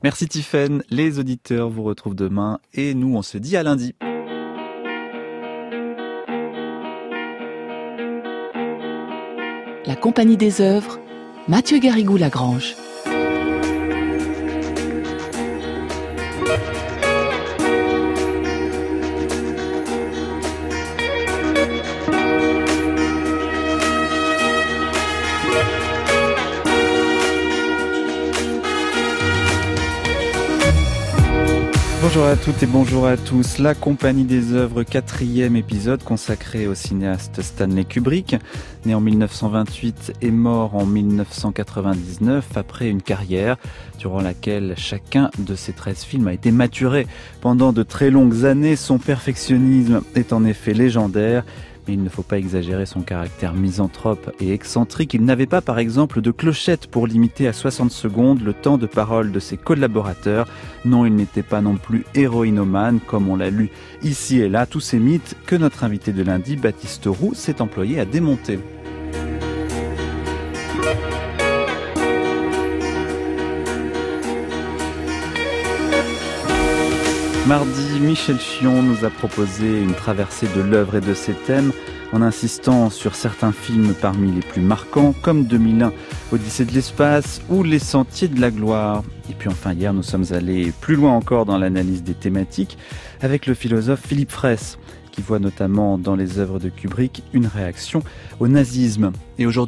Merci Tiffaine, les auditeurs vous retrouvent demain et nous on se dit à lundi. La Compagnie des œuvres, Mathieu Garrigou-Lagrange. Bonjour à toutes et bonjour à tous. La Compagnie des œuvres, 4e épisode consacré au cinéaste Stanley Kubrick, né en 1928 et mort en 1999 après une carrière durant laquelle chacun de ses 13 films a été maturé pendant de très longues années. Son perfectionnisme est en effet légendaire. Mais il ne faut pas exagérer son caractère misanthrope et excentrique. Il n'avait pas, par exemple, de clochette pour limiter à 60 secondes le temps de parole de ses collaborateurs. Non, il n'était pas non plus héroïnomane, comme on l'a lu ici et là. Tous ces mythes que notre invité de lundi, Baptiste Roux, s'est employé à démonter. Mardi, Michel Chion nous a proposé une traversée de l'œuvre et de ses thèmes en insistant sur certains films parmi les plus marquants comme 2001, Odyssée de l'espace ou Les Sentiers de la gloire. Et puis enfin hier, nous sommes allés plus loin encore dans l'analyse des thématiques avec le philosophe Philippe Fraisse qui voit notamment dans les œuvres de Kubrick une réaction au nazisme. Et aujourd'hui ?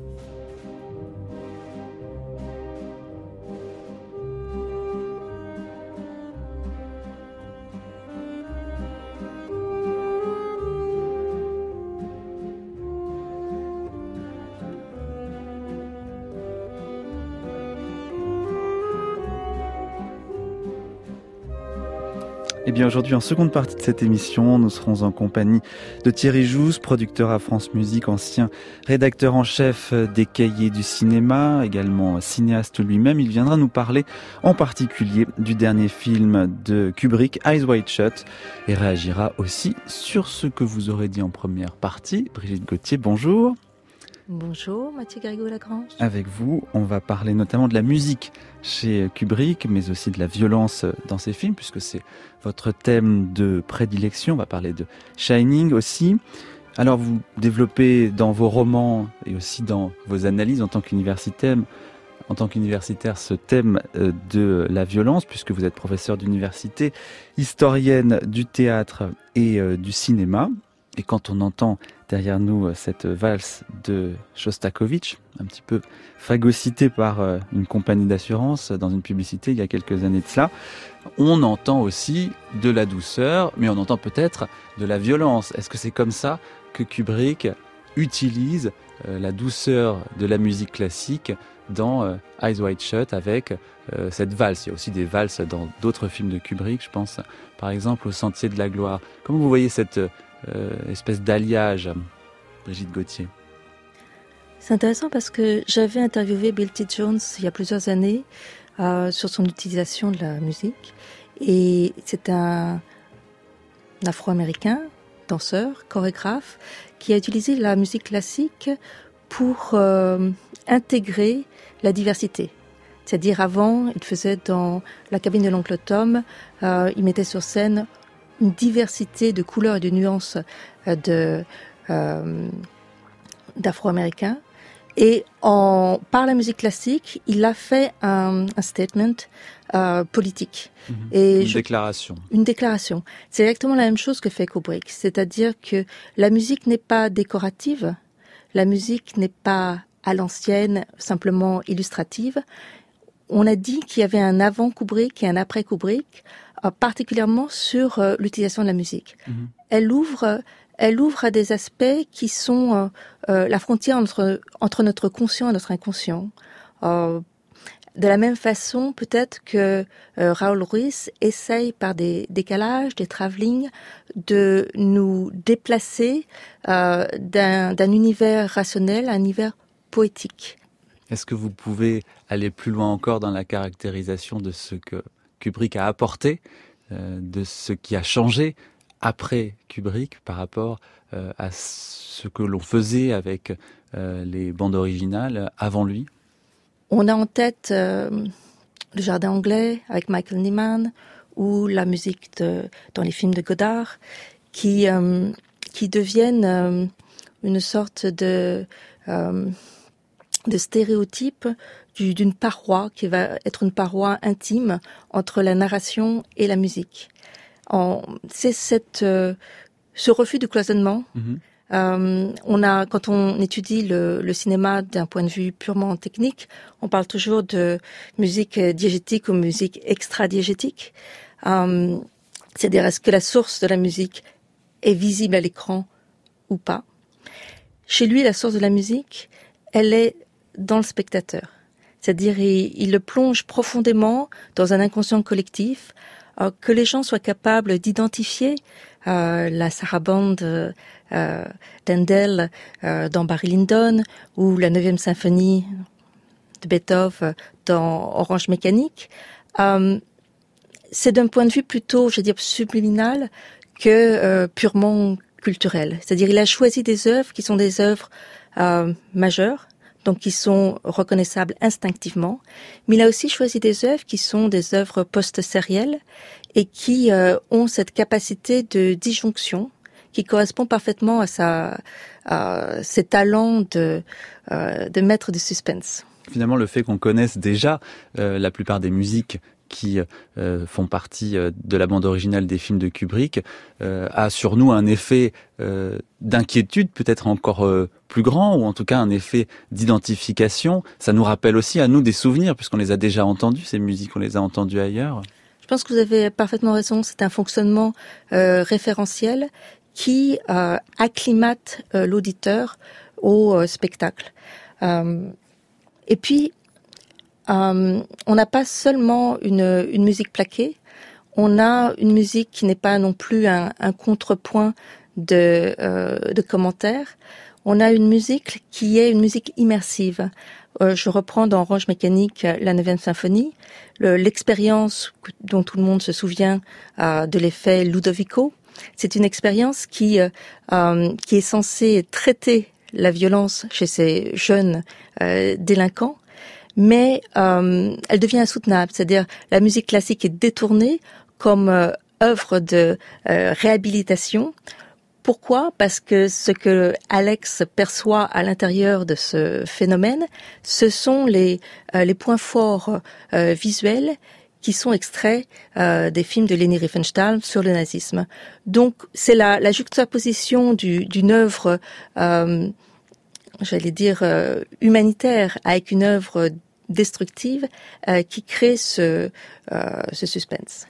Eh bien aujourd'hui, en seconde partie de cette émission, nous serons en compagnie de Thierry Jouze, producteur à France Musique, ancien rédacteur en chef des Cahiers du cinéma, également cinéaste lui-même. Il viendra nous parler en particulier du dernier film de Kubrick, Eyes Wide Shut, et réagira aussi sur ce que vous aurez dit en première partie. Brigitte Gauthier, bonjour. Bonjour, Mathieu Garrigou-Lagrange. Avec vous, on va parler notamment de la musique chez Kubrick, mais aussi de la violence dans ses films, puisque c'est votre thème de prédilection. On va parler de Shining aussi. Alors, vous développez dans vos romans et aussi dans vos analyses en tant qu'universitaire ce thème de la violence, puisque vous êtes professeur d'université, historienne du théâtre et du cinéma. Et quand on entend derrière nous cette valse de Shostakovich, un petit peu phagocytée par une compagnie d'assurance dans une publicité il y a quelques années de cela, on entend aussi de la douceur, mais on entend peut-être de la violence. Est-ce que c'est comme ça que Kubrick utilise la douceur de la musique classique dans Eyes Wide Shut avec cette valse? Il y a aussi des valses dans d'autres films de Kubrick, je pense par exemple au Sentier de la gloire. Comment vous voyez cette espèce d'alliage, Brigitte Gauthier? C'est intéressant parce que j'avais interviewé Bill T. Jones il y a plusieurs années sur son utilisation de la musique. Et c'est un Afro-Américain, danseur, chorégraphe, qui a utilisé la musique classique pour intégrer la diversité. C'est-à-dire avant, il faisait dans la cabine de l'oncle Tom, il mettait sur scène une diversité de couleurs et de nuances d'Afro-Américains. Et par la musique classique, il a fait un statement politique. Et déclaration. Une déclaration. C'est exactement la même chose que fait Kubrick. C'est-à-dire que la musique n'est pas décorative, la musique n'est pas à l'ancienne, simplement illustrative. On a dit qu'il y avait un avant Kubrick et un après Kubrick, particulièrement sur l'utilisation de la musique. Elle ouvre à des aspects qui sont la frontière entre notre conscient et notre inconscient. De la même façon, peut-être que Raoul Ruiz essaye par des décalages, des travelling, de nous déplacer d'un univers rationnel à un univers poétique. Est-ce que vous pouvez aller plus loin encore dans la caractérisation de ce que Kubrick a apporté, de ce qui a changé après Kubrick par rapport à ce que l'on faisait avec les bandes originales avant lui? On a en tête Le Jardin anglais avec Michael Nyman, ou la musique dans les films de Godard, qui deviennent une sorte de stéréotype d'une paroi qui va être une paroi intime entre la narration et la musique. C'est ce refus du cloisonnement. Quand on étudie le cinéma d'un point de vue purement technique, on parle toujours de musique diégétique ou musique extra-diégétique. C'est-à-dire, est-ce que la source de la musique est visible à l'écran ou pas? Chez lui, la source de la musique, elle est dans le spectateur. C'est-à-dire, il le plonge profondément dans un inconscient collectif, que les gens soient capables d'identifier la sarabande d'Handel dans Barry Lyndon, ou la 9e symphonie de Beethoven dans Orange Mécanique. C'est d'un point de vue plutôt, je veux dire, subliminal que purement culturel. C'est-à-dire, il a choisi des œuvres qui sont des œuvres majeures, donc qui sont reconnaissables instinctivement, mais il a aussi choisi des œuvres qui sont des œuvres post-sérielles et qui ont cette capacité de disjonction qui correspond parfaitement à ses talents de maître de suspense. Finalement, le fait qu'on connaisse déjà la plupart des musiques qui font partie de la bande originale des films de Kubrick, a sur nous un effet d'inquiétude peut-être encore plus grand, ou en tout cas un effet d'identification. Ça nous rappelle aussi à nous des souvenirs, puisqu'on les a déjà entendus, ces musiques, on les a entendues ailleurs. Je pense que vous avez parfaitement raison, c'est un fonctionnement référentiel qui acclimate l'auditeur au spectacle. Et puis, on n'a pas seulement une musique plaquée, on a une musique qui n'est pas non plus un contrepoint de commentaires. On a une musique qui est une musique immersive. Je reprends dans Orange Mécanique la 9e symphonie, l'expérience dont tout le monde se souvient de l'effet Ludovico. C'est une expérience qui est censée traiter la violence chez ces jeunes délinquants, mais elle devient insoutenable. C'est-à-dire, la musique classique est détournée comme œuvre de réhabilitation. Pourquoi ? Parce que ce que Alex perçoit à l'intérieur de ce phénomène, ce sont les points forts visuels qui sont extraits des films de Leni Riefenstahl sur le nazisme. Donc, c'est la juxtaposition d'une œuvre, j'allais dire, humanitaire avec une œuvre destructive qui crée ce suspense.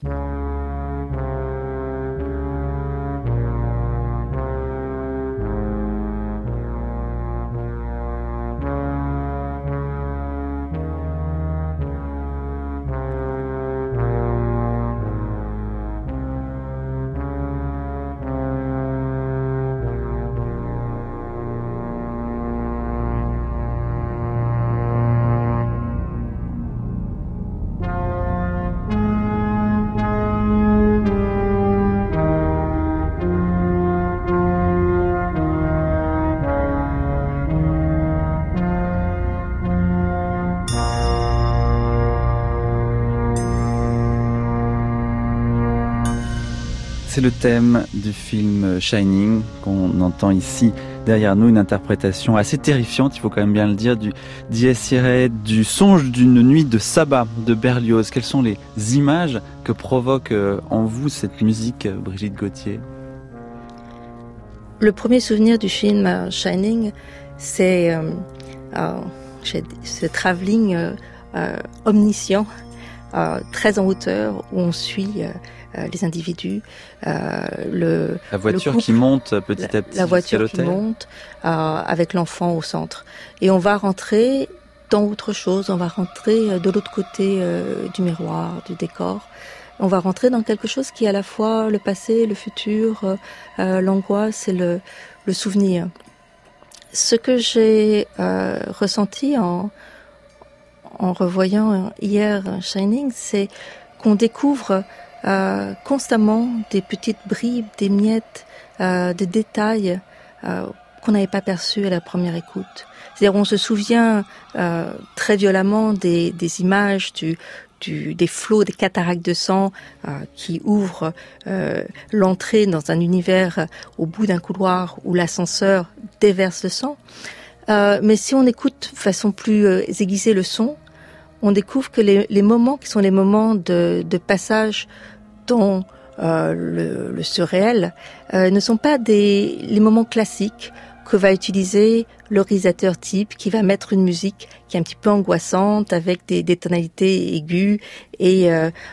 C'est le thème du film Shining qu'on entend ici derrière nous, une interprétation assez terrifiante, il faut quand même bien le dire, du Dies Irae, du songe d'une nuit de sabbat de Berlioz. Quelles sont les images que provoque en vous cette musique, Brigitte Gauthier ? Le premier souvenir du film Shining, c'est ce travelling omniscient, très en hauteur, où on suit les individus, la voiture qui monte petit à petit, la voiture qui monte avec l'enfant au centre, et on va rentrer dans autre chose, on va rentrer de l'autre côté du miroir, du décor, on va rentrer dans quelque chose qui est à la fois le passé, le futur, l'angoisse et le souvenir. Ce que j'ai ressenti en revoyant hier Shining, c'est qu'on découvre constamment des petites bribes, des miettes, des détails qu'on n'avait pas perçus à la première écoute. C'est-à-dire, on se souvient très violemment des images des flots, des cataractes de sang qui ouvrent l'entrée dans un univers au bout d'un couloir où l'ascenseur déverse le sang. Mais si on écoute de façon plus aiguisée le son, on découvre que les moments qui sont les moments de passage dans le surréel ne sont pas les moments classiques que va utiliser le réalisateur type qui va mettre une musique qui est un petit peu angoissante avec des tonalités aiguës et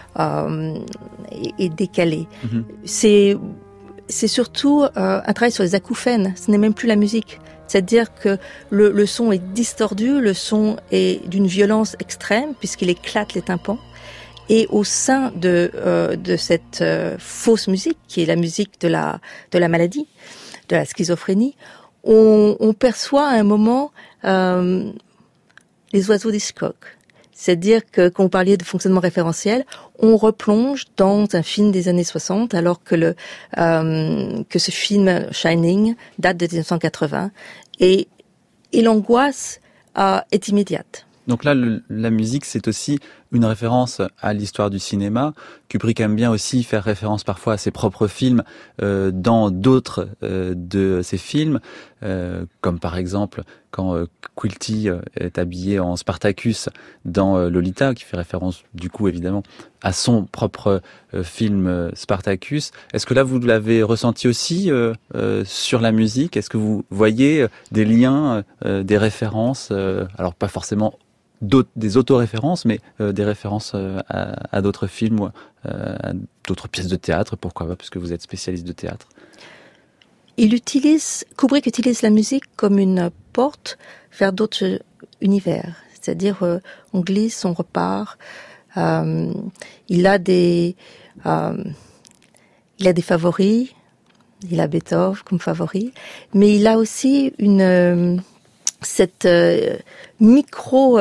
décalées. Mm-hmm. C'est surtout un travail sur les acouphènes, ce n'est même plus la musique. C'est-à-dire que le son est distordu, le son est d'une violence extrême puisqu'il éclate les tympans. Et au sein de cette fausse musique, qui est la musique de la maladie, de la schizophrénie, on perçoit à un moment les oiseaux d'Hitchcock. C'est-à-dire que, quand vous parliez de fonctionnement référentiel, on replonge dans un film des années 60, alors que ce film Shining date de 1980, et l'angoisse est immédiate. Donc là, la musique, c'est aussi une référence à l'histoire du cinéma. Kubrick aime bien aussi faire référence parfois à ses propres films dans d'autres de ses films, comme par exemple quand Quilty est habillé en Spartacus dans Lolita, qui fait référence du coup évidemment à son propre film Spartacus. Est-ce que là vous l'avez ressenti aussi sur la musique? Est-ce que vous voyez des liens, des références, alors pas forcément des autoréférences, mais des références à d'autres films ou à d'autres pièces de théâtre, pourquoi pas, puisque vous êtes spécialiste de théâtre. Kubrick utilise la musique comme une porte vers d'autres univers. C'est-à-dire, on glisse, on repart. Il a des favoris. Il a Beethoven comme favori, mais il a aussi cette micro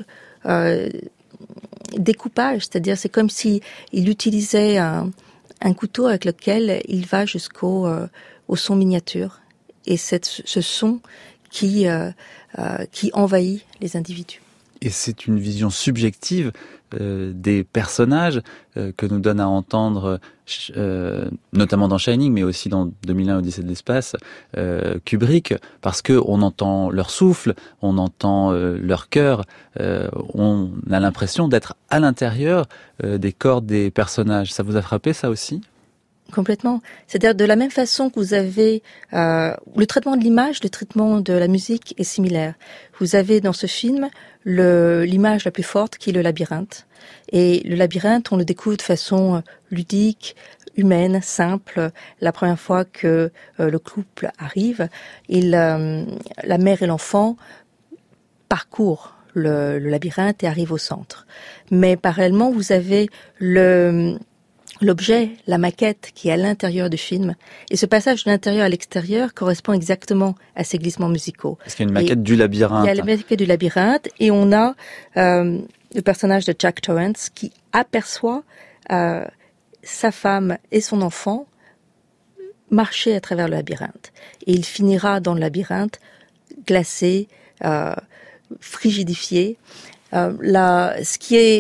découpage, c'est-à-dire c'est comme si il utilisait un couteau avec lequel il va jusqu'au son miniature, et ce son qui envahit les individus. Et c'est une vision subjective des personnages que nous donne à entendre, notamment dans Shining, mais aussi dans 2001 Odyssée de l'espace, Kubrick, parce que on entend leur souffle, on entend leur cœur, on a l'impression d'être à l'intérieur des corps des personnages. Ça vous a frappé, ça aussi ? Complètement. C'est-à-dire, de la même façon que vous avez le traitement de l'image, le traitement de la musique est similaire. Vous avez dans ce film l'image la plus forte qui est le labyrinthe. Et le labyrinthe, on le découvre de façon ludique, humaine, simple. La première fois que le couple arrive, la mère et l'enfant parcourent le labyrinthe et arrivent au centre. Mais parallèlement, vous avez l'objet, la maquette qui est à l'intérieur du film. Et ce passage de l'intérieur à l'extérieur correspond exactement à ces glissements musicaux. Parce qu'il y a une maquette du labyrinthe. Il y a la maquette du labyrinthe et on a le personnage de Jack Torrance qui aperçoit sa femme et son enfant marcher à travers le labyrinthe. Et il finira dans le labyrinthe glacé, frigidifié. Ce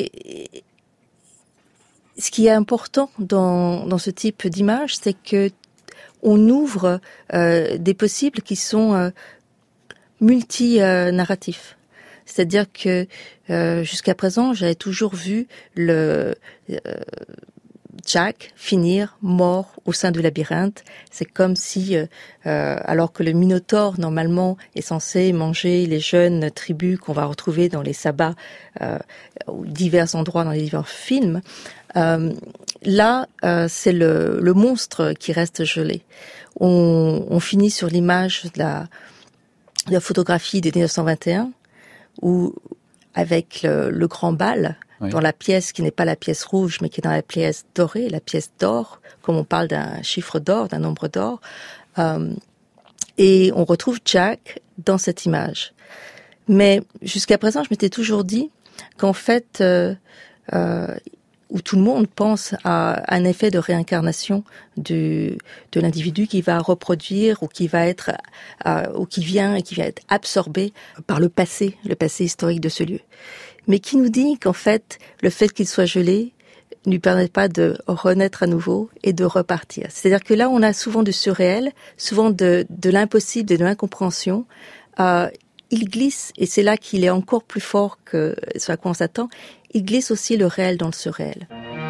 qui est important dans ce type d'image, c'est que on ouvre des possibles qui sont multi-narratifs. C'est-à-dire que jusqu'à présent, j'avais toujours vu Jack finir mort au sein du labyrinthe. C'est comme si, alors que le Minotaure, normalement, est censé manger les jeunes tribus qu'on va retrouver dans les sabbats, ou divers endroits dans les divers films, là, c'est le monstre qui reste gelé. On finit sur l'image de la photographie de 1921, où, avec le grand bal, oui, dans la pièce qui n'est pas la pièce rouge, mais qui est dans la pièce dorée, la pièce d'or, comme on parle d'un chiffre d'or, d'un nombre d'or, et on retrouve Jack dans cette image. Mais jusqu'à présent, je m'étais toujours dit qu'en fait, où tout le monde pense à un effet de réincarnation de l'individu qui va reproduire ou qui va être ou qui vient être absorbé par le passé historique de ce lieu. mais qui nous dit qu'en fait, le fait qu'il soit gelé ne lui permet pas de renaître à nouveau et de repartir. C'est-à-dire que là, on a souvent du surréel, souvent de l'impossible et de l'incompréhension. Il glisse, et c'est là qu'il est encore plus fort que ce à quoi on s'attend, il glisse aussi le réel dans le surréel.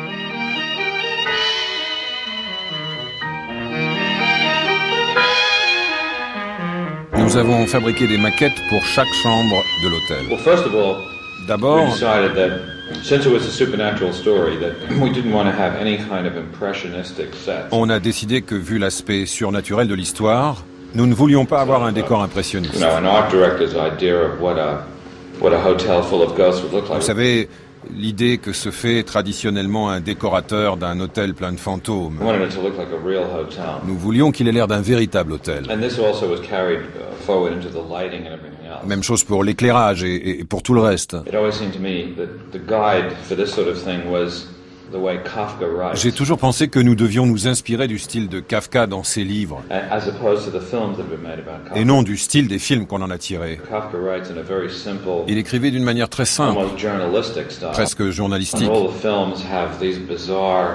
Nous avons fabriqué des maquettes pour chaque chambre de l'hôtel. Well, first of all, D'abord, we decided that since it was a supernatural story, that we didn't want to have any kind of impressionistic set. on a décidé que, vu l'aspect surnaturel de l'histoire, nous ne voulions pas avoir un décor impressionniste. You know, an art director's idea of what a hotel full of ghosts would look like. Vous savez, l'idée que se fait traditionnellement un décorateur d'un hôtel plein de fantômes. We wanted it to look like a real hotel. Nous voulions qu'il ait l'air d'un véritable hôtel. And this also was carried forward into the lighting and everything else. Même chose pour l'éclairage et pour tout le reste. It always seemed to me that the guide for this sort of thing was the way Kafka writes. J'ai toujours pensé que nous devions nous inspirer du style de Kafka dans ses livres, As opposed to the films that have been made about Kafka. et non du style des films qu'on en a tirés. Kafka writes in a very simple, Il écrivait d'une manière très simple, almost journalistic style. presque And journalistique. all the films have these bizarre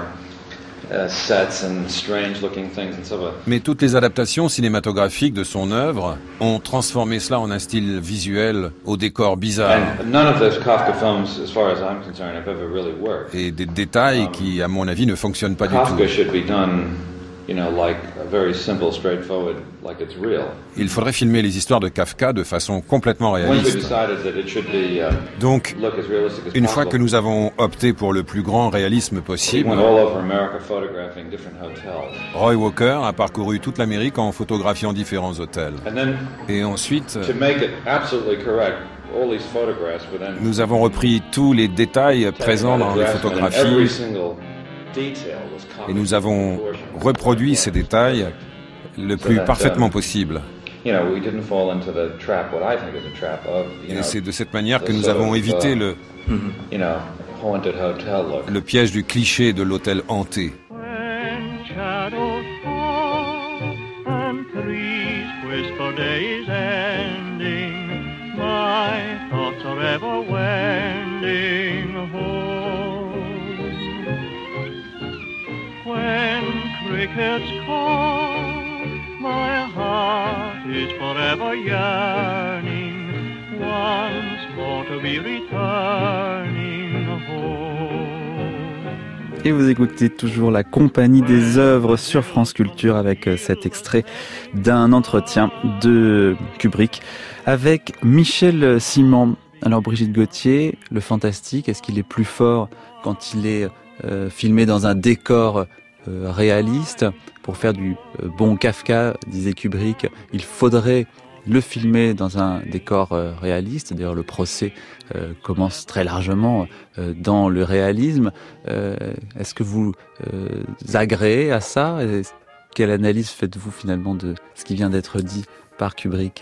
sets and strange looking things and so forth. Mais toutes les adaptations cinématographiques de son œuvre ont transformé cela en un style visuel au décor bizarre And none of those Kafka films, as far as I'm concerned, have ever really worked. et des détails qui, à mon avis, ne fonctionnent pas du Kafka tout. should be done, you know, like a very simple, straightforward, like it's real. Il faudrait filmer les histoires de Kafka de façon complètement Once we réaliste. decided that it should be Donc, look as realistic as une fois que possible, nous avons opté pour le plus grand réalisme we possible, went all over America photographing different hotels. Roy Walker a parcouru toute l'Amérique en photographiant différents hôtels. And then Et ensuite, to make it absolutely correct, all these photographs were then nous avons repris tous les détails présents dans les every photographies single detail was copied et nous avons proportion. reproduit ces détails le plus parfaitement possible. You know, we didn't fall into the trap, what I think is a trap of, you Et know, c'est de cette manière que the nous sort avons of, évité you know, haunted hotel look. le piège du cliché de l'hôtel hanté. When shadows fall and trees whisper day is ending, my thoughts are ever wending home. When crickets call, my heart is forever yearning, once more to be returning home. Et vous écoutez toujours la Compagnie des œuvres sur France Culture avec cet extrait d'un entretien de Kubrick avec Michel Simon. Alors Brigitte Gauthier, le fantastique, est-ce qu'il est plus fort quand il est filmé dans un décor réaliste? Pour faire du bon Kafka, disait Kubrick, il faudrait le filmer dans un décor réaliste. D'ailleurs, le procès commence très largement dans le réalisme. Est-ce que vous agréez à ça? Quelle analyse faites-vous finalement de ce qui vient d'être dit par Kubrick?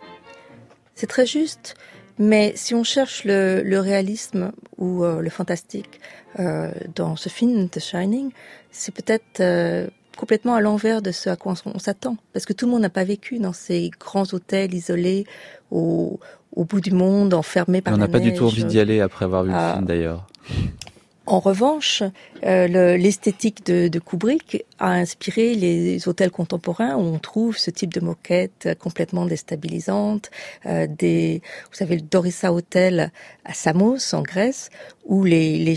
C'est très juste, mais si on cherche le réalisme ou le fantastique dans ce film, The Shining, c'est peut-être complètement à l'envers de ce à quoi on s'attend. Parce que tout le monde n'a pas vécu dans ces grands hôtels isolés au bout du monde, enfermés par On la n'a pas neige. du tout envie d'y aller après avoir vu le film d'ailleurs. En revanche, l'esthétique de Kubrick a inspiré les hôtels contemporains où on trouve ce type de moquette complètement déstabilisante. Vous savez, le Dorissa Hotel à Samos, en Grèce, où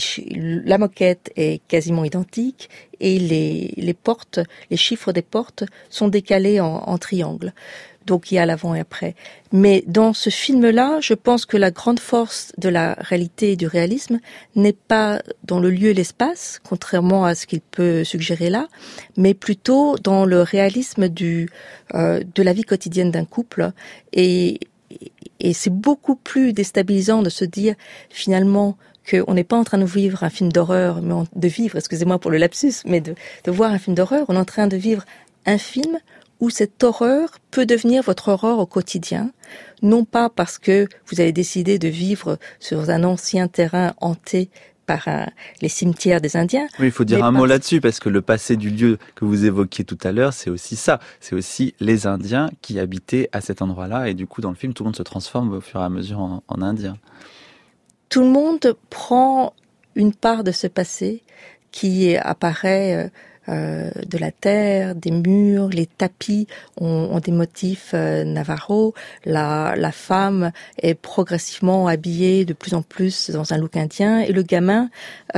la moquette est quasiment identique et les portes, les chiffres des portes sont décalés en triangle. Donc il y a l'avant et après. Mais dans ce film-là, je pense que la grande force de la réalité et du réalisme n'est pas dans le lieu et l'espace, contrairement à ce qu'il peut suggérer là, mais plutôt dans le réalisme de la vie quotidienne d'un couple. Et c'est beaucoup plus déstabilisant de se dire finalement qu'on n'est pas en train de vivre un film d'horreur, mais de vivre, excusez-moi pour le lapsus, mais de voir un film d'horreur, on est en train de vivre un film où cette horreur peut devenir votre horreur au quotidien, non pas parce que vous avez décidé de vivre sur un ancien terrain hanté par les cimetières des Indiens. Oui, il faut dire un mot là-dessus, parce que le passé du lieu que vous évoquiez tout à l'heure, c'est aussi ça. C'est aussi les Indiens qui habitaient à cet endroit-là, et du coup, dans le film, tout le monde se transforme au fur et à mesure en Indien. tout le monde prend une part de ce passé qui apparaît de la terre, des murs, les tapis ont des motifs navarros. La femme est progressivement habillée de plus en plus dans un look indien et le gamin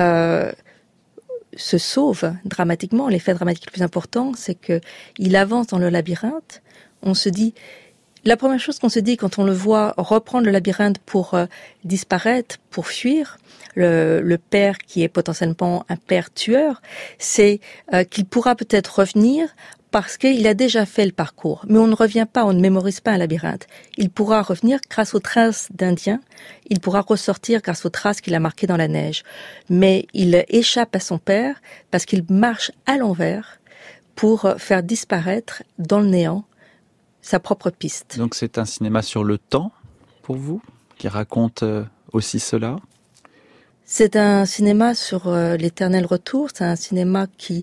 se sauve dramatiquement. L'effet dramatique le plus important, c'est que il avance dans le labyrinthe. On se dit, la première chose qu'on se dit quand on le voit reprendre le labyrinthe pour disparaître, pour fuir, le père qui est potentiellement un père tueur, c'est qu'il pourra peut-être revenir parce qu'il a déjà fait le parcours. Mais on ne revient pas, on ne mémorise pas un labyrinthe. Il pourra revenir grâce aux traces d'Indiens, il pourra ressortir grâce aux traces qu'il a marquées dans la neige. Mais il échappe à son père parce qu'il marche à l'envers pour faire disparaître dans le néant sa propre piste. Donc c'est un cinéma sur le temps, pour vous, qui raconte aussi cela ? C'est un cinéma sur l'éternel retour, c'est un cinéma qui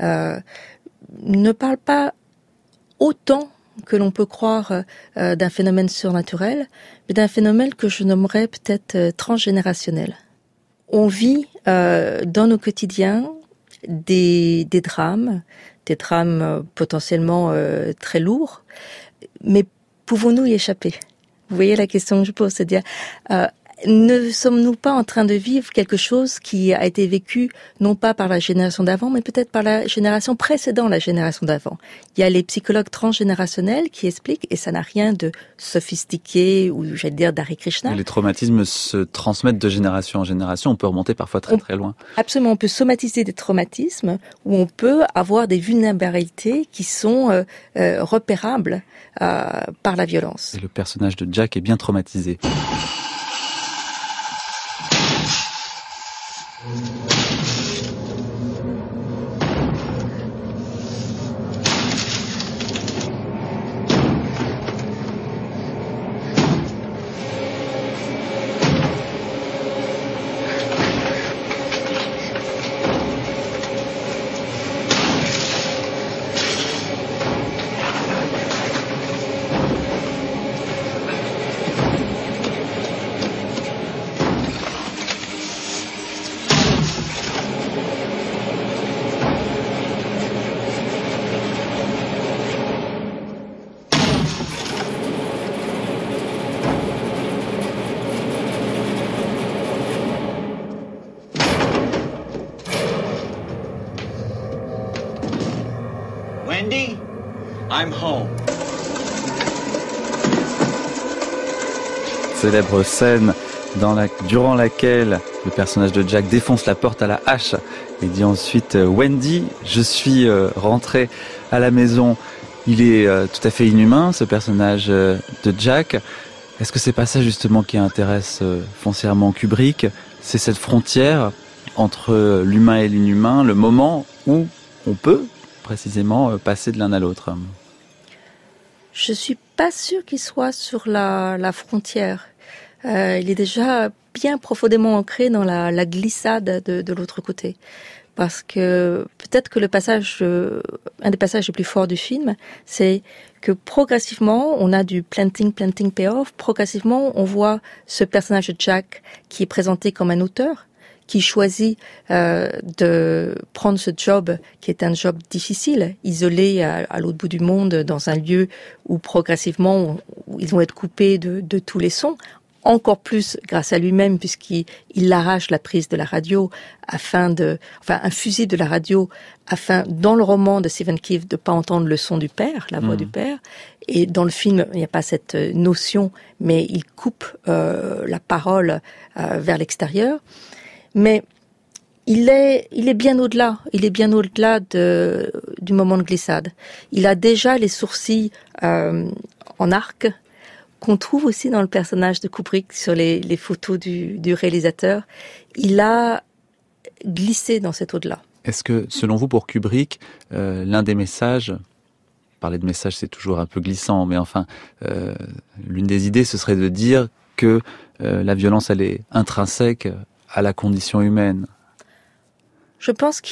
ne parle pas autant que l'on peut croire d'un phénomène surnaturel, mais d'un phénomène que je nommerais peut-être transgénérationnel. On vit dans nos quotidiens des drames potentiellement très lourds, mais pouvons-nous y échapper ? Vous voyez la question que je pose, c'est-à-dire ne sommes-nous pas en train de vivre quelque chose qui a été vécu non pas par la génération d'avant, mais peut-être par la génération précédant la génération d'avant. Il y a les psychologues transgénérationnels qui expliquent, et ça n'a rien de sophistiqué ou j'allais dire d'Hare Krishna. Les traumatismes se transmettent de génération en génération, on peut remonter parfois très loin. Absolument, on peut somatiser des traumatismes ou on peut avoir des vulnérabilités qui sont repérables par la violence. Et le personnage de Jack est bien traumatisé. Wendy, I'm home. Célèbre scène durant laquelle le personnage de Jack défonce la porte à la hache et dit ensuite Wendy, je suis rentré à la maison. Il est tout à fait inhumain, ce personnage de Jack. Est-ce que c'est pas ça justement qui intéresse foncièrement Kubrick ? C'est cette frontière entre l'humain et l'inhumain, le moment où on peut précisément passer de l'un à l'autre. Je suis pas sûre qu'il soit sur la frontière. Il est déjà bien profondément ancré dans la glissade de l'autre côté. Parce que peut-être que un des passages les plus forts du film, c'est que progressivement, on a du planting, payoff. Progressivement, on voit ce personnage de Jack qui est présenté comme un auteur, qui choisit de prendre ce job qui est un job difficile, isolé à l'autre bout du monde, dans un lieu où progressivement où ils vont être coupés de tous les sons, encore plus grâce à lui-même puisqu'il arrache la prise de la radio un fusible de la radio afin, dans le roman de Stephen King, de pas entendre le son du père, la voix du père. Et dans le film, il n'y a pas cette notion, mais il coupe la parole vers l'extérieur. Mais il est bien au-delà. Il est bien au-delà du moment de glissade. Il a déjà les sourcils en arc qu'on trouve aussi dans le personnage de Kubrick sur les photos du réalisateur. Il a glissé dans cet au-delà. Est-ce que, selon vous, pour Kubrick, l'un des messages, parler de message c'est toujours un peu glissant, mais enfin, l'une des idées ce serait de dire que la violence elle est intrinsèque à la condition humaine. Je pense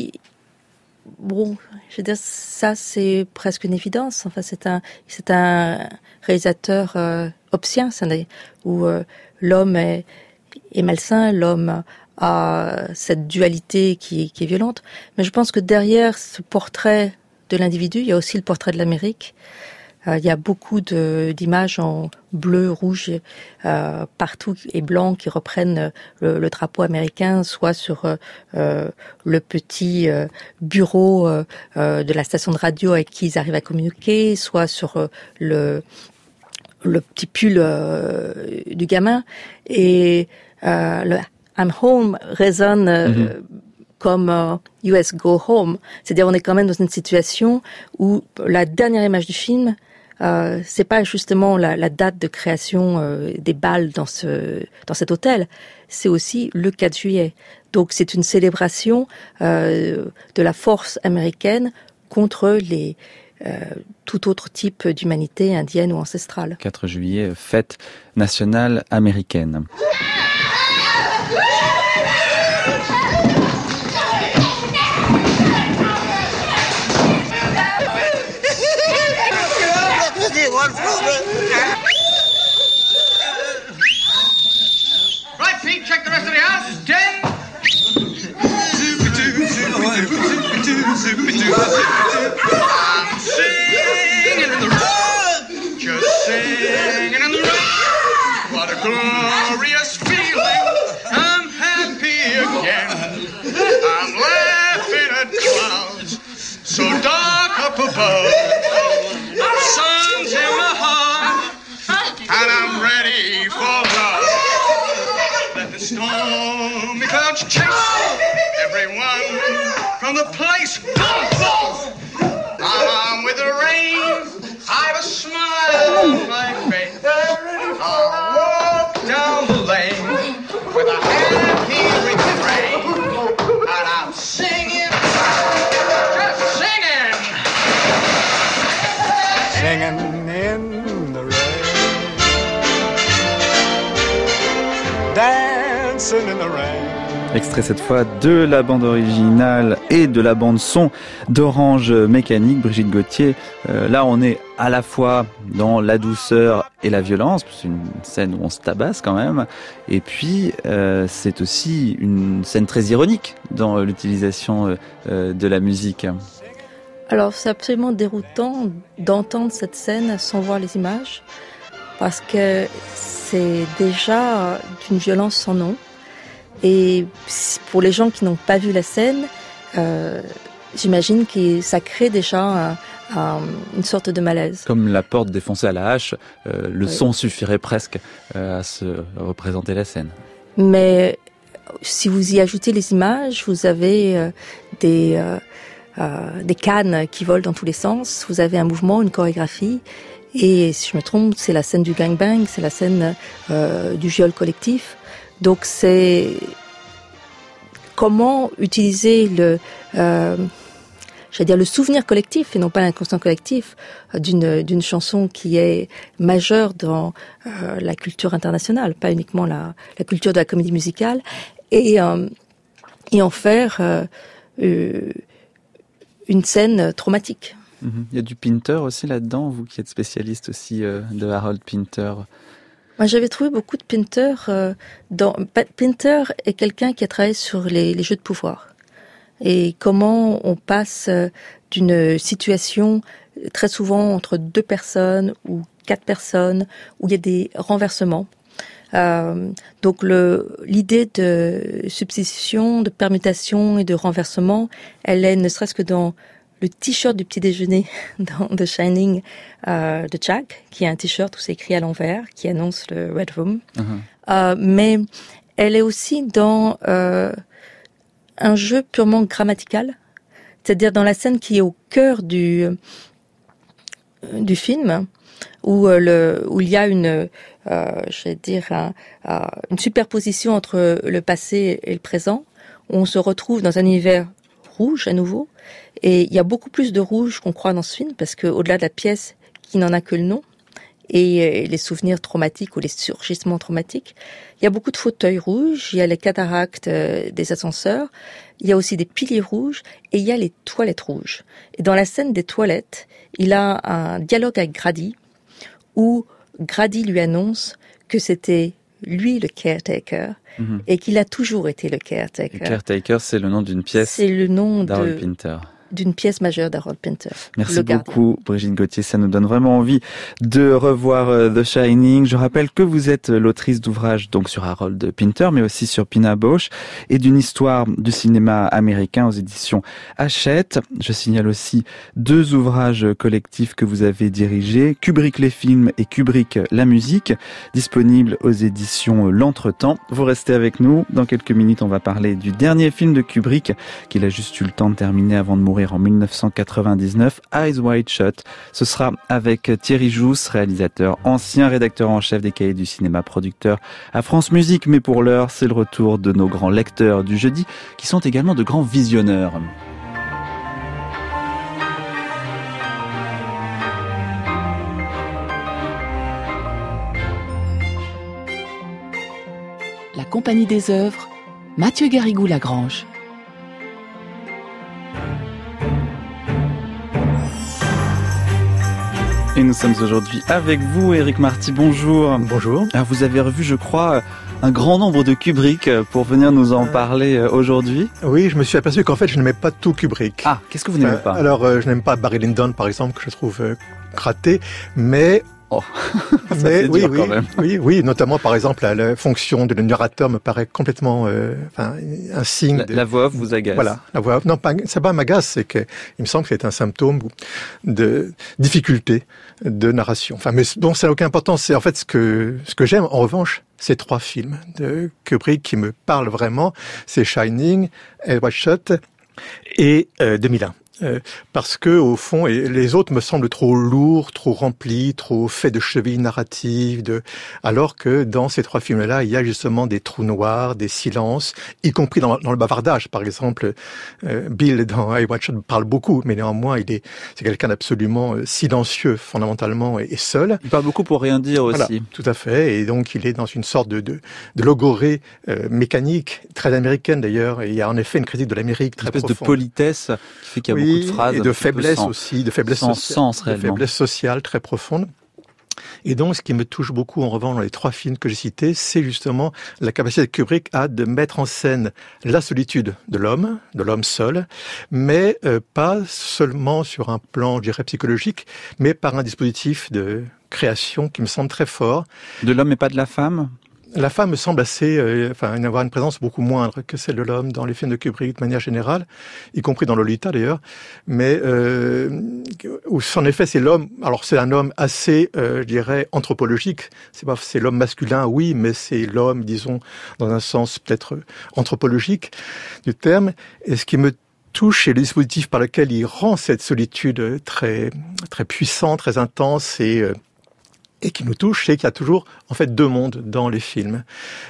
je veux dire, ça c'est presque une évidence. Enfin, c'est un réalisateur hobbesien, où l'homme est malsain, l'homme a cette dualité qui est violente. Mais je pense que derrière ce portrait de l'individu, il y a aussi le portrait de l'Amérique. Il y a beaucoup d'images en bleu, rouge, partout et blanc qui reprennent le drapeau américain, soit sur le petit bureau de la station de radio avec qui ils arrivent à communiquer, soit sur le petit pull du gamin. Et le I'm home résonne comme US Go Home. C'est-à-dire on est quand même dans une situation où la dernière image du film, c'est pas justement la date de création des balles dans cet hôtel, c'est aussi le 4 juillet. Donc c'est une célébration de la force américaine contre tout autre type d'humanité indienne ou ancestrale. 4 juillet, fête nationale américaine. Right, Pete, check the rest of the house. 10. I'm singing in the road, just singing in the road. What a glorious feeling. I'm happy again. I'm laughing at clouds so dark up above. Sun's in my heart, and I'm ready for love. Let the stormy clouds chase everyone from the place. Boom, boom. I'm with the rain. I've a smile on my face. I'll walk down the lane with a happy refrain, and I'm singing, just singing. Singing in the rain, dancing in the rain. Extrait cette fois de la bande originale et de la bande son d'Orange Mécanique, Brigitte Gauthier. Là, on est à la fois dans la douceur et la violence, c'est une scène où on se tabasse quand même. Et puis, c'est aussi une scène très ironique dans l'utilisation de la musique. Alors, c'est absolument déroutant d'entendre cette scène sans voir les images, parce que c'est déjà d'une violence sans nom. Et pour les gens qui n'ont pas vu la scène, j'imagine que ça crée déjà une sorte de malaise. Comme la porte défoncée à la hache, le son suffirait presque à se représenter la scène. Mais si vous y ajoutez les images, vous avez des cannes qui volent dans tous les sens, vous avez un mouvement, une chorégraphie. Et si je me trompe, c'est la scène du gangbang, c'est la scène du viol collectif. Donc c'est comment utiliser le souvenir collectif et non pas l'inconscient collectif d'une chanson qui est majeure dans la culture internationale, pas uniquement la culture de la comédie musicale, et en faire une scène traumatique. Il y a du Pinter aussi là-dedans, vous qui êtes spécialiste aussi de Harold Pinter. Moi, j'avais trouvé beaucoup de Pinter. Pinter est quelqu'un qui a travaillé sur les jeux de pouvoir. Et comment on passe d'une situation très souvent entre 2 personnes ou 4 personnes, où il y a des renversements. Donc l'idée de substitution, de permutation et de renversement, elle est ne serait-ce que dans le t-shirt du petit déjeuner dans The Shining de Jack, qui est un t-shirt où c'est écrit à l'envers, qui annonce le Red Room. Mais elle est aussi dans un jeu purement grammatical, c'est-à-dire dans la scène qui est au cœur du film, où il y a une superposition entre le passé et le présent, où on se retrouve dans un univers rouge à nouveau, et il y a beaucoup plus de rouge qu'on croit dans ce film, parce que au-delà de la pièce qui n'en a que le nom, et les souvenirs traumatiques ou les surgissements traumatiques, il y a beaucoup de fauteuils rouges, il y a les cataractes des ascenseurs, il y a aussi des piliers rouges, et il y a les toilettes rouges. Et dans la scène des toilettes, il a un dialogue avec Grady, où Grady lui annonce que c'était lui le caretaker et qu'il a toujours été le caretaker. Le caretaker, c'est le nom d'une pièce. C'est le nom d'Harold Pinter. D'une pièce majeure d'Harold Pinter. Merci beaucoup, Brigitte Gauthier. Ça nous donne vraiment envie de revoir The Shining. Je rappelle que vous êtes l'autrice d'ouvrages donc sur Harold Pinter, mais aussi sur Pina Bausch et d'une histoire du cinéma américain aux éditions Hachette. Je signale aussi 2 ouvrages collectifs que vous avez dirigés, Kubrick les films et Kubrick la musique, disponibles aux éditions L'Entretemps. Vous restez avec nous. Dans quelques minutes, on va parler du dernier film de Kubrick qu'il a juste eu le temps de terminer avant de mourir en 1999, Eyes Wide Shut. Ce sera avec Thierry Jousse, réalisateur, ancien rédacteur en chef des Cahiers du cinéma, producteur à France Musique. Mais pour l'heure, c'est le retour de nos grands lecteurs du jeudi, qui sont également de grands visionneurs. La Compagnie des œuvres, Mathieu Garrigou-Lagrange. Et nous sommes aujourd'hui avec vous, Éric Marty, bonjour. Bonjour. Alors vous avez revu, je crois, un grand nombre de Kubrick pour venir nous en parler aujourd'hui. Oui, je me suis aperçu qu'en fait, je n'aimais pas tout Kubrick. Ah, qu'est-ce que vous n'aimez pas? Alors, je n'aime pas Barry Lyndon, par exemple, que je trouve raté, mais... Oh, mais oui, notamment par exemple la fonction de le narrateur me paraît complètement un signe. La voix off vous agace. Voilà, la voix off. Non, ça pas m'agace, c'est que il me semble que c'est un symptôme de difficulté de narration. Enfin, mais bon, ça n'a aucune importance. C'est en fait ce que j'aime. En revanche, ces 3 films de Kubrick qui me parlent vraiment, c'est Shining, Eyes Wide Shut et 2001. Parce que au fond, les autres me semblent trop lourds, trop remplis, trop faits de chevilles narratives, alors que dans ces 3 films-là, il y a justement des trous noirs, des silences, y compris dans le bavardage. Par exemple, Bill dans Eyes Wide Shut parle beaucoup, mais néanmoins, c'est quelqu'un d'absolument silencieux fondamentalement et seul. Il parle beaucoup pour rien dire aussi. Voilà, tout à fait. Et donc, il est dans une sorte de logorée mécanique, très américaine d'ailleurs. Et il y a en effet une critique de l'Amérique très profonde. Une espèce de politesse qui fait qu'il y a beaucoup de phrases. Et de faiblesse aussi, de faiblesse sociale très profonde. Et donc, ce qui me touche beaucoup, en revanche, dans les 3 films que j'ai cités, c'est justement la capacité de Kubrick de mettre en scène la solitude de l'homme seul, mais pas seulement sur un plan, je dirais, psychologique, mais par un dispositif de création qui me semble très fort. De l'homme et pas de la femme ? La femme me semble avoir une présence beaucoup moindre que celle de l'homme dans les films de Kubrick de manière générale, y compris dans Lolita d'ailleurs, mais où en effet c'est l'homme. Alors c'est un homme assez, je dirais, anthropologique. C'est l'homme masculin, oui, mais c'est l'homme, disons, dans un sens peut-être anthropologique du terme. Et ce qui me touche, c'est le dispositif par lequel il rend cette solitude très très puissante, très intense et qui nous touche, c'est qu'il y a toujours en fait 2 mondes dans les films,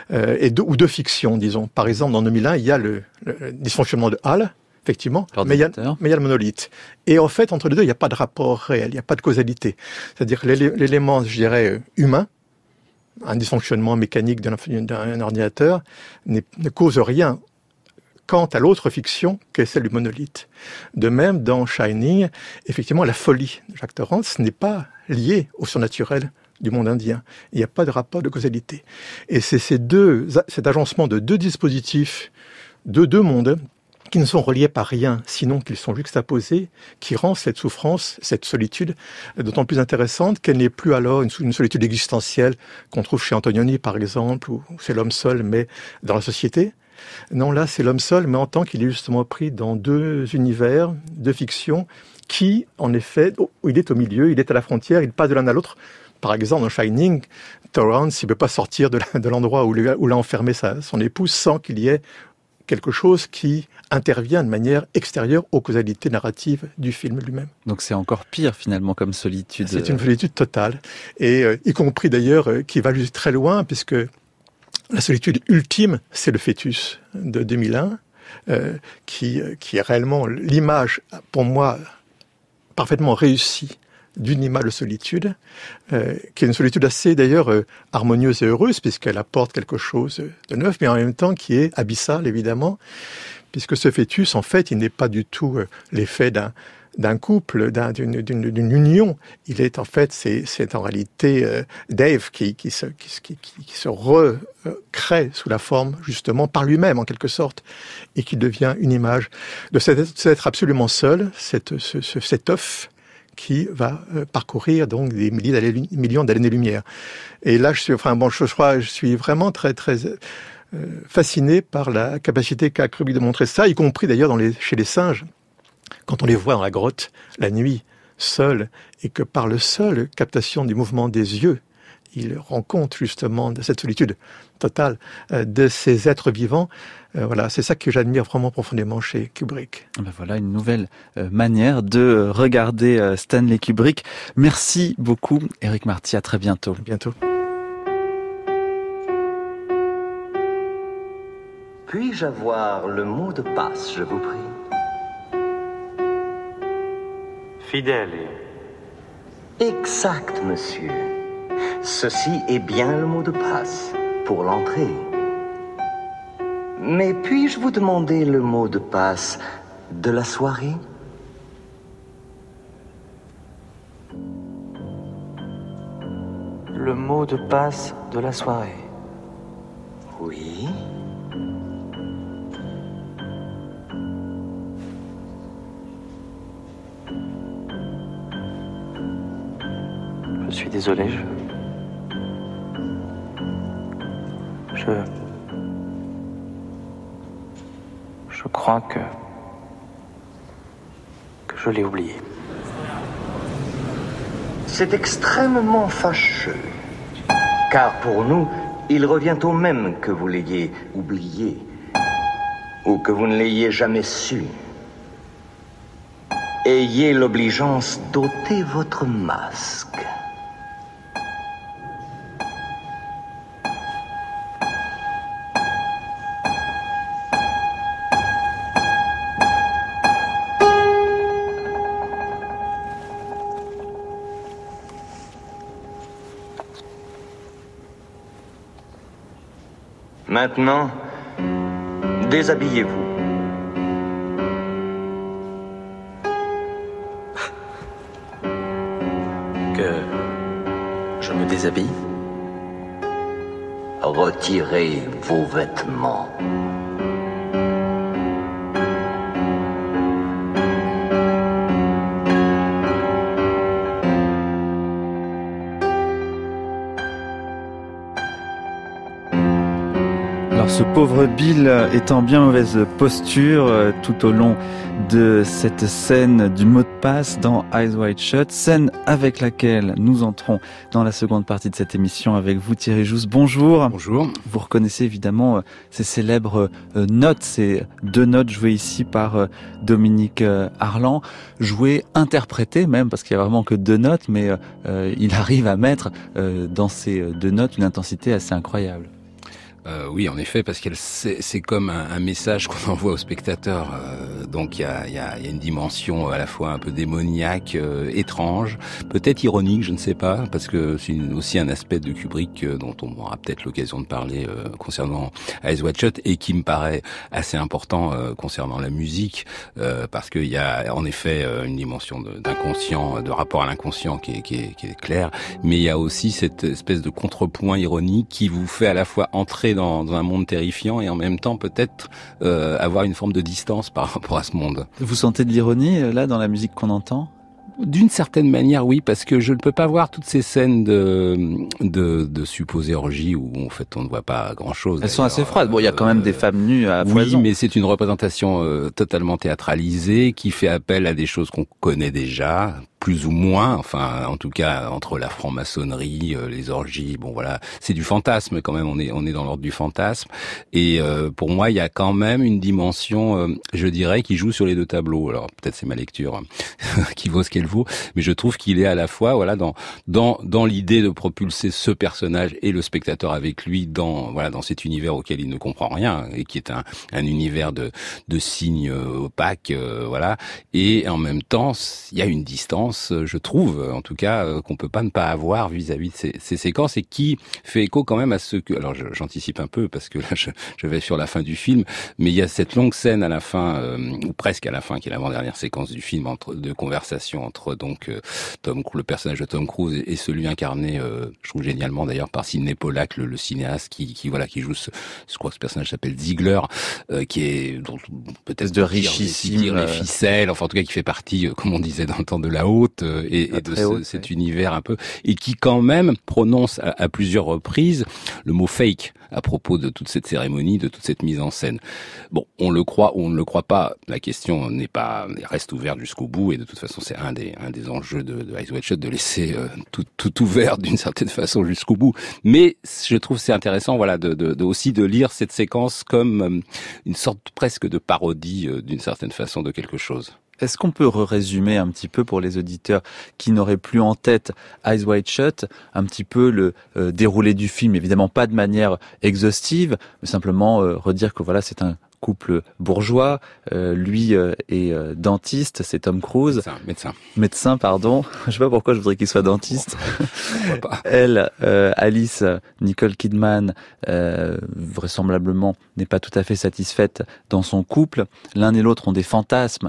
ou 2 fictions, disons. Par exemple, dans 2001, il y a le dysfonctionnement de Hal, effectivement, mais il y a le monolithe. Et en fait, entre les 2, il n'y a pas de rapport réel, il n'y a pas de causalité. C'est-à-dire que l'élément, je dirais, humain, un dysfonctionnement mécanique d'un ordinateur, ne cause rien quant à l'autre fiction qu'est celle du monolithe. De même, dans Shining, effectivement, la folie de Jack Torrance n'est pas liée au surnaturel du monde indien. Il n'y a pas de rapport de causalité. Et c'est cet agencement de 2 dispositifs, de 2 mondes, qui ne sont reliés par rien, sinon qu'ils sont juxtaposés, qui rend cette souffrance, cette solitude, d'autant plus intéressante qu'elle n'est plus alors une solitude existentielle qu'on trouve chez Antonioni, par exemple, où c'est l'homme seul, mais dans la société. Non, là, c'est l'homme seul, mais en tant qu'il est justement pris dans 2 univers, 2 fictions, qui, en effet, il est au milieu, il est à la frontière, il passe de l'un à l'autre. Par exemple, dans Shining, Torrance, il ne peut pas sortir de l'endroit où l'a enfermé son épouse sans qu'il y ait quelque chose qui intervient de manière extérieure aux causalités narratives du film lui-même. Donc c'est encore pire finalement comme solitude. C'est une solitude totale, et y compris d'ailleurs qui va juste très loin, puisque la solitude ultime, c'est le fœtus de 2001, qui est réellement l'image, pour moi, parfaitement réussie d'une image de solitude, qui est une solitude assez d'ailleurs harmonieuse et heureuse, puisqu'elle apporte quelque chose de neuf, mais en même temps qui est abyssale, évidemment, puisque ce fœtus, en fait, il n'est pas du tout l'effet d'un couple, d'une union. Il est en fait, c'est en réalité Dave qui se recrée sous la forme justement par lui-même en quelque sorte, et qui devient une image de cet être absolument seul, cet œuf qui va parcourir donc des millions d'années-lumière. Et là, je suis vraiment très très fasciné par la capacité qu'a Kubrick de montrer ça, y compris d'ailleurs chez les singes, quand on les voit dans la grotte la nuit, seuls, et que par le seul captation du mouvement des yeux, il rend compte justement de cette solitude totale de ces êtres vivants. Voilà, c'est ça que j'admire vraiment profondément chez Kubrick. Ben voilà une nouvelle manière de regarder Stanley Kubrick. Merci beaucoup, Éric Marty. À très bientôt. À bientôt. Puis-je avoir le mot de passe, je vous prie? Fidèle. Exact, monsieur. Ceci est bien le mot de passe pour l'entrée. Mais puis-je vous demander le mot de passe de la soirée? Le mot de passe de la soirée. Oui. Je suis désolé, je crois que je l'ai oublié. C'est extrêmement fâcheux, car pour nous, il revient au même que vous l'ayez oublié, ou que vous ne l'ayez jamais su. Ayez l'obligeance d'ôter votre masque. Maintenant, déshabillez-vous. Que je me déshabille? Retirez vos vêtements. Alors ce pauvre Bill est en bien mauvaise posture tout au long de cette scène du mot de passe dans Eyes Wide Shut, scène avec laquelle nous entrons dans la seconde partie de cette émission avec vous Thierry Jousse. Bonjour. Bonjour. Vous reconnaissez évidemment ces célèbres notes, ces deux notes jouées ici par Dominique Arland, jouées, interprétées même, parce qu'il n'y a vraiment que deux notes, mais il arrive à mettre dans ces deux notes une intensité assez incroyable. Oui, en effet, parce que c'est comme un message qu'on envoie au spectateur. Donc il y a une dimension à la fois un peu démoniaque, étrange, peut-être ironique, je ne sais pas, parce que c'est aussi un aspect de Kubrick dont on aura peut-être l'occasion de parler concernant Eyes Wide Shut, et qui me paraît assez important concernant la musique, parce qu'il y a en effet une dimension d'inconscient, de rapport à l'inconscient qui est claire, mais il y a aussi cette espèce de contrepoint ironique qui vous fait à la fois entrer dans un monde terrifiant et en même temps peut-être avoir une forme de distance par rapport à ce monde. Vous sentez de l'ironie là dans la musique qu'on entend ? D'une certaine manière, oui, parce que je ne peux pas voir toutes ces scènes de supposées orgies où en fait on ne voit pas grand-chose. Elles sont assez froides. Bon, il y a quand même des femmes nues à foison. Oui, mais c'est une représentation totalement théâtralisée qui fait appel à des choses qu'on connaît déjà, plus ou moins, enfin en tout cas entre la franc-maçonnerie, les orgies, bon voilà, c'est du fantasme quand même, on est dans l'ordre du fantasme, et pour moi il y a quand même une dimension, je dirais, qui joue sur les deux tableaux. Alors peut-être c'est ma lecture qui vaut ce qu'elle vaut, mais je trouve qu'il est à la fois voilà dans l'idée de propulser ce personnage et le spectateur avec lui dans cet univers auquel il ne comprend rien et qui est un univers de signes opaques, voilà, et en même temps il y a une distance séquences, je trouve, en tout cas, qu'on peut pas ne pas avoir vis-à-vis de ces séquences, et qui fait écho quand même à ce que... Alors, j'anticipe un peu, parce que là, je vais sur la fin du film, mais il y a cette longue scène à la fin, ou presque à la fin, qui est l'avant-dernière séquence du film, de conversation entre donc le personnage de Tom Cruise et celui incarné, je trouve génialement d'ailleurs, par Sidney Pollack, le cinéaste qui joue je crois que ce personnage s'appelle Ziegler, qui est peut-être de richissime, tire les ficelles, enfin en tout cas qui fait partie, comme on disait dans le temps, de la haute et de cet univers un peu, et qui quand même prononce à plusieurs reprises le mot fake à propos de toute cette cérémonie, de toute cette mise en scène. Bon, on le croit ou on ne le croit pas, la question reste ouverte jusqu'au bout, et de toute façon c'est un des enjeux de Eyes Wide Shut, de laisser tout ouvert d'une certaine façon jusqu'au bout. Mais je trouve c'est intéressant, voilà, aussi de lire cette séquence comme une sorte presque de parodie d'une certaine façon de quelque chose. Est-ce qu'on peut résumer un petit peu pour les auditeurs qui n'auraient plus en tête Eyes Wide Shut, un petit peu le déroulé du film, évidemment pas de manière exhaustive, mais simplement redire que voilà, c'est un couple bourgeois, lui est dentiste, c'est Tom Cruise. Médecin, pardon. Je sais pas pourquoi je voudrais qu'il soit dentiste. Elle, Alice, Nicole Kidman, vraisemblablement n'est pas tout à fait satisfaite dans son couple. L'un et l'autre ont des fantasmes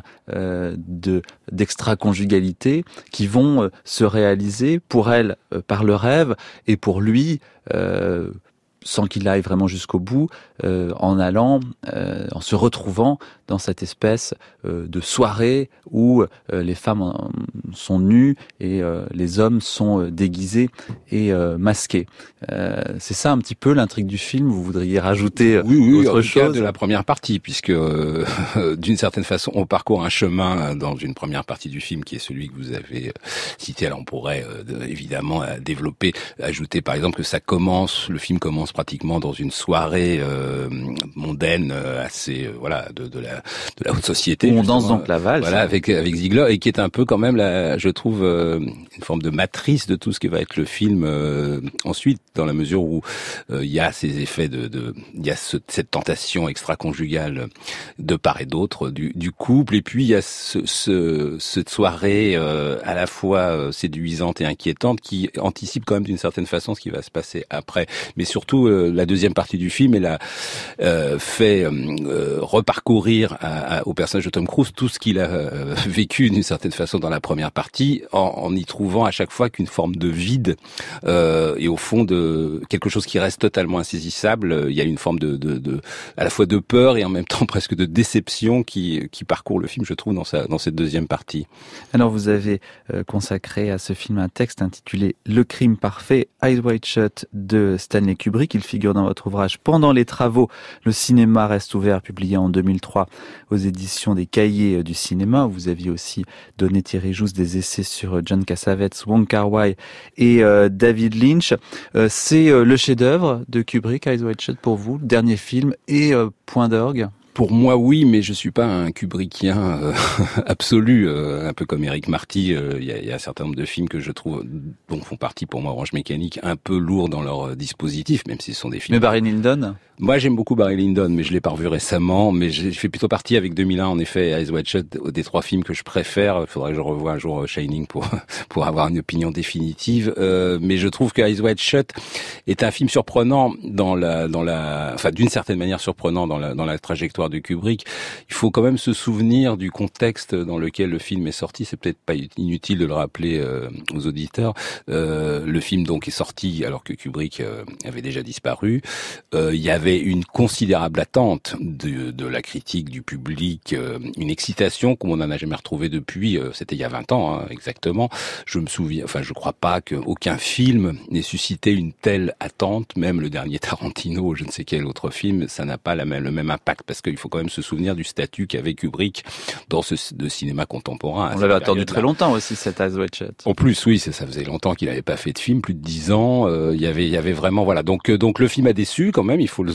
d'extra-conjugalité qui vont se réaliser pour elle par le rêve, et pour lui sans qu'il aille vraiment jusqu'au bout, en se retrouvant dans cette espèce de soirée où les femmes sont nues et les hommes sont déguisés et masqués. C'est ça un petit peu l'intrigue du film. Vous voudriez rajouter autre chose de la première partie, puisque d'une certaine façon on parcourt un chemin dans une première partie du film qui est celui que vous avez cité. Alors on pourrait évidemment développer, ajouter par exemple que le film commence pratiquement dans une soirée mondaine, assez de la haute société. Où on danse donc la valse. Voilà, avec Ziegler, et qui est un peu quand même je trouve une forme de matrice de tout ce qui va être le film ensuite, dans la mesure où il y a ces effets il y a cette tentation extra-conjugale de part et d'autre du couple, et puis il y a cette soirée à la fois séduisante et inquiétante qui anticipe quand même d'une certaine façon ce qui va se passer après. Mais surtout la deuxième partie du film, elle a fait reparcourir au personnage de Tom Cruise tout ce qu'il a vécu d'une certaine façon dans la première partie, en y trouvant à chaque fois qu'une forme de vide et au fond de quelque chose qui reste totalement insaisissable. Il y a une forme à la fois de peur et en même temps presque de déception qui parcourt le film, je trouve, dans cette deuxième partie. Alors vous avez consacré à ce film un texte intitulé Le crime parfait, Eyes Wide Shut de Stanley Kubrick. Il figure dans votre ouvrage Pendant les travaux, le cinéma reste ouvert, publié en 2003 aux éditions des Cahiers du cinéma. Vous aviez aussi donné, Thierry Jousse, des essais sur John Cassavetes, Wong Kar-wai et David Lynch. C'est le chef-d'œuvre de Kubrick, Eyes Wide Shut, pour vous, le dernier film et point d'orgue? Pour moi, oui, mais je suis pas un Kubrickien absolu, un peu comme Eric Marty. Il y a un certain nombre de films que je trouve, dont font partie pour moi Orange Mécanique, un peu lourds dans leur dispositif, même si ce sont des films. Mais Barry Lyndon? Moi, j'aime beaucoup Barry Lyndon, mais je l'ai pas revu récemment. Mais je fais plutôt partie avec 2001, en effet, Eyes Wide Shut, des trois films que je préfère. Il faudrait que je revoie un jour Shining pour avoir une opinion définitive. Mais je trouve que Eyes Wide Shut est un film surprenant enfin, d'une certaine manière surprenant dans la trajectoire de Kubrick. Il faut quand même se souvenir du contexte dans lequel le film est sorti. C'est peut-être pas inutile de le rappeler aux auditeurs. Le film donc est sorti alors que Kubrick avait déjà disparu. Il y avait une considérable attente de la critique, du public, une excitation comme on n'en a jamais retrouvé depuis. C'était il y a 20 ans, hein, exactement. Je me souviens, enfin, je crois pas qu'aucun film n'ait suscité une telle attente. Même le dernier Tarantino, je ne sais quel autre film, ça n'a pas le même impact, parce qu'il faut quand même se souvenir du statut qu'avait Kubrick dans de cinéma contemporain. On l'avait attendu très longtemps aussi, cet Eyes Wide Shut. En plus, oui, ça faisait longtemps qu'il n'avait pas fait de film, plus de 10 ans. Il y avait vraiment, voilà. Donc le film a déçu quand même. Il faut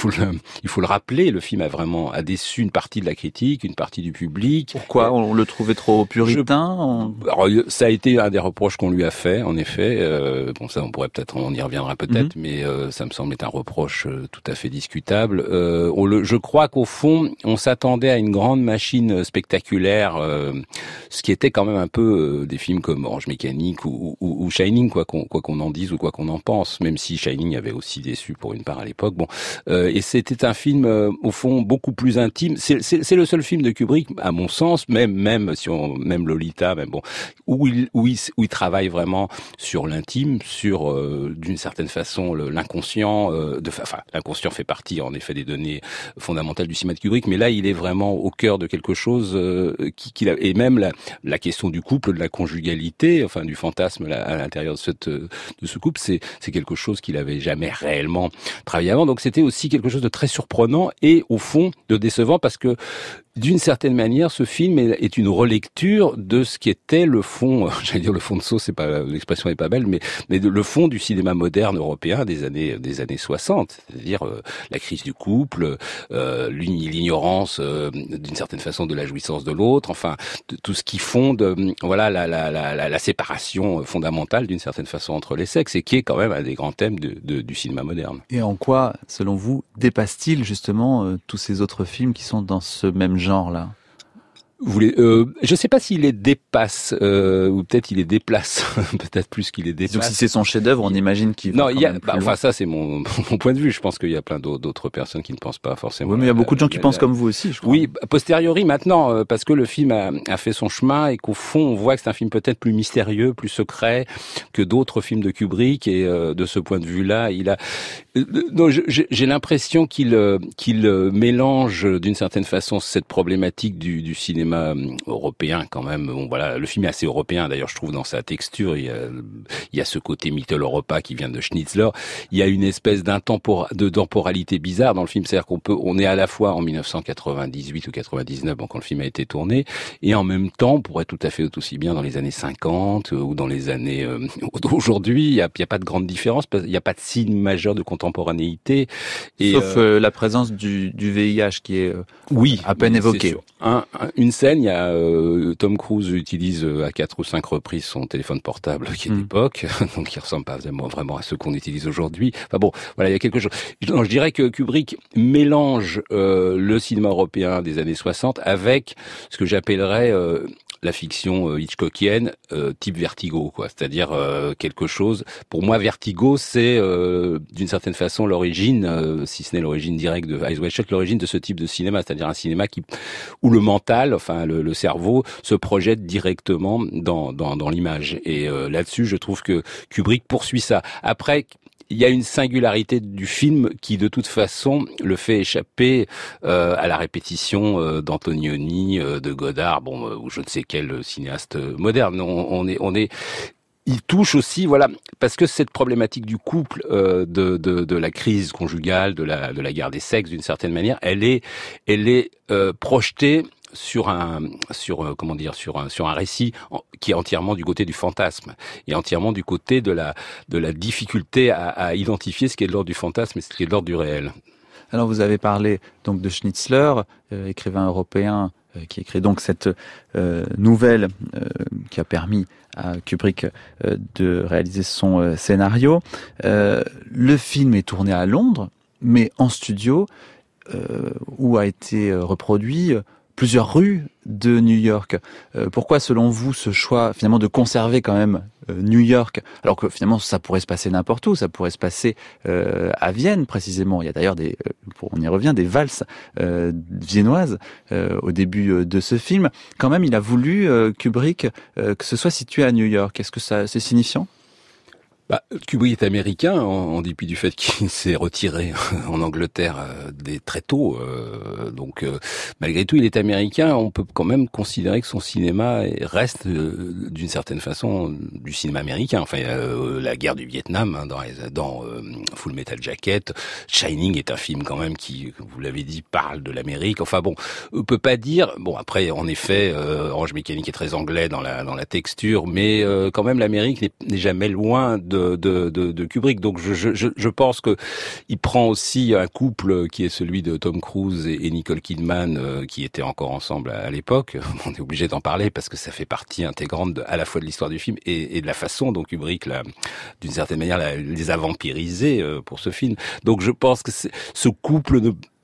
le rappeler. Le film a déçu une partie de la critique, une partie du public. Pourquoi? On le trouvait trop puritain? Alors, ça a été un des reproches qu'on lui a fait, en effet. Bon, ça, on y reviendra peut-être, mais ça me semble être un reproche tout à fait discutable. Je crois qu'au fond, on s'attendait à une grande machine spectaculaire, ce qui était quand même un peu des films comme Orange Mécanique ou Shining, quoi qu'on en dise ou quoi qu'on en pense, même si Shining avait aussi déçu pour une part à l'époque. Bon, et c'était un film au fond beaucoup plus intime. C'est le seul film de Kubrick, à mon sens, même Lolita, même bon, où il travaille vraiment sur l'intime, sur d'une certaine façon l'inconscient. L'inconscient fait partie en effet des données fondamentales du cinéma de Kubrick, mais là il est vraiment au cœur de quelque chose et même la question du couple, de la conjugalité, enfin du fantasme à l'intérieur de ce couple, c'est quelque chose qu'il avait jamais réellement travaillé avant. Donc c'était aussi quelque chose de très surprenant et au fond de décevant, parce que d'une certaine manière, ce film est une relecture de ce qui était le fond, j'allais dire le fond de sauce, c'est pas, l'expression n'est pas belle, mais le fond du cinéma moderne européen des années 60, c'est-à-dire la crise du couple, l'ignorance d'une certaine façon de la jouissance de l'autre, enfin tout ce qui fonde la séparation fondamentale d'une certaine façon entre les sexes, et qui est quand même un des grands thèmes du cinéma moderne. Et en quoi, selon vous, dépasse-t-il justement tous ces autres films qui sont dans ce même genre-là? Je sais pas s'il les dépasse, ou peut-être il les déplace, peut-être plus qu'il les dépasse. Donc si c'est son chef-d'œuvre, on imagine qu'il va enfin ça c'est mon point de vue. Je pense qu'il y a plein d'autres personnes qui ne pensent pas forcément. Oui, mais il y a beaucoup de gens qui pensent comme vous aussi, je crois. Oui, a posteriori maintenant, parce que le film a fait son chemin et qu'au fond on voit que c'est un film peut-être plus mystérieux, plus secret que d'autres films de Kubrick, et de ce point de vue-là, j'ai l'impression qu'il mélange d'une certaine façon cette problématique du cinéma européen quand même. Bon, voilà, le film est assez européen d'ailleurs, je trouve, dans sa texture. Il y a ce côté Mitteleuropa qui vient de Schnitzler. Il y a une espèce de temporalité bizarre dans le film, c'est-à-dire on est à la fois en 1998 ou 99, bon, quand le film a été tourné, et en même temps, on pourrait tout à fait aussi bien dans les années 50 ou dans les années aujourd'hui. Il y a pas de grande différence, il n'y a pas de signe majeur de contemporanéité. Sauf la présence du VIH qui est à peine évoquée. Une scène, il y a Tom Cruise utilise à 4 ou 5 reprises son téléphone portable qui est d'époque, donc il ressemble pas vraiment à ceux qu'on utilise aujourd'hui. Enfin bon, voilà, il y a quelque chose. Je dirais que Kubrick mélange le cinéma européen des années 60 avec ce que j'appellerais la fiction hitchcockienne type Vertigo, quoi. C'est-à-dire quelque chose. Pour moi, Vertigo, c'est d'une certaine façon l'origine, si ce n'est l'origine directe de Eyes Wide Shut, l'origine de ce type de cinéma, c'est-à-dire un cinéma où le mental, enfin le cerveau, se projette directement dans l'image. Et là-dessus, je trouve que Kubrick poursuit ça. Après, il y a une singularité du film qui, de toute façon, le fait échapper à la répétition d'Antonioni, de Godard, ou je ne sais quel cinéaste moderne. Il touche aussi, voilà, parce que cette problématique du couple, de la crise conjugale, de la guerre des sexes, d'une certaine manière, elle est projetée sur un récit qui est entièrement du côté du fantasme et entièrement du côté de la difficulté à identifier ce qui est de l'ordre du fantasme et ce qui est de l'ordre du réel. Alors vous avez parlé donc de Schnitzler, écrivain européen qui écrit donc cette nouvelle qui a permis à Kubrick de réaliser son scénario. Le film est tourné à Londres, mais en studio, où a été reproduit plusieurs rues de New York. Pourquoi, selon vous, ce choix finalement de conserver quand même New York, alors que finalement ça pourrait se passer n'importe où, ça pourrait se passer à Vienne précisément. Il y a d'ailleurs on y revient, des valses viennoises au début de ce film. Quand même, il a voulu Kubrick que ce soit situé à New York. Est-ce que c'est signifiant ? Kubrick est américain, en dépit du fait qu'il s'est retiré en Angleterre très tôt. Donc, malgré tout, il est américain. On peut quand même considérer que son cinéma reste, d'une certaine façon, du cinéma américain. Enfin, la guerre du Vietnam dans Full Metal Jacket. Shining est un film quand même qui, vous l'avez dit, parle de l'Amérique. Enfin bon, on peut pas dire. Bon, après, en effet, Orange Mécanique est très anglais dans la texture, mais quand même, l'Amérique n'est jamais loin de Kubrick. Donc je pense que il prend aussi un couple qui est celui de Tom Cruise et Nicole Kidman, qui étaient encore ensemble à l'époque. On est obligé d'en parler parce que ça fait partie intégrante à la fois de l'histoire du film et de la façon dont Kubrick d'une certaine manière les a vampirisés pour ce film. Donc je pense que ce couple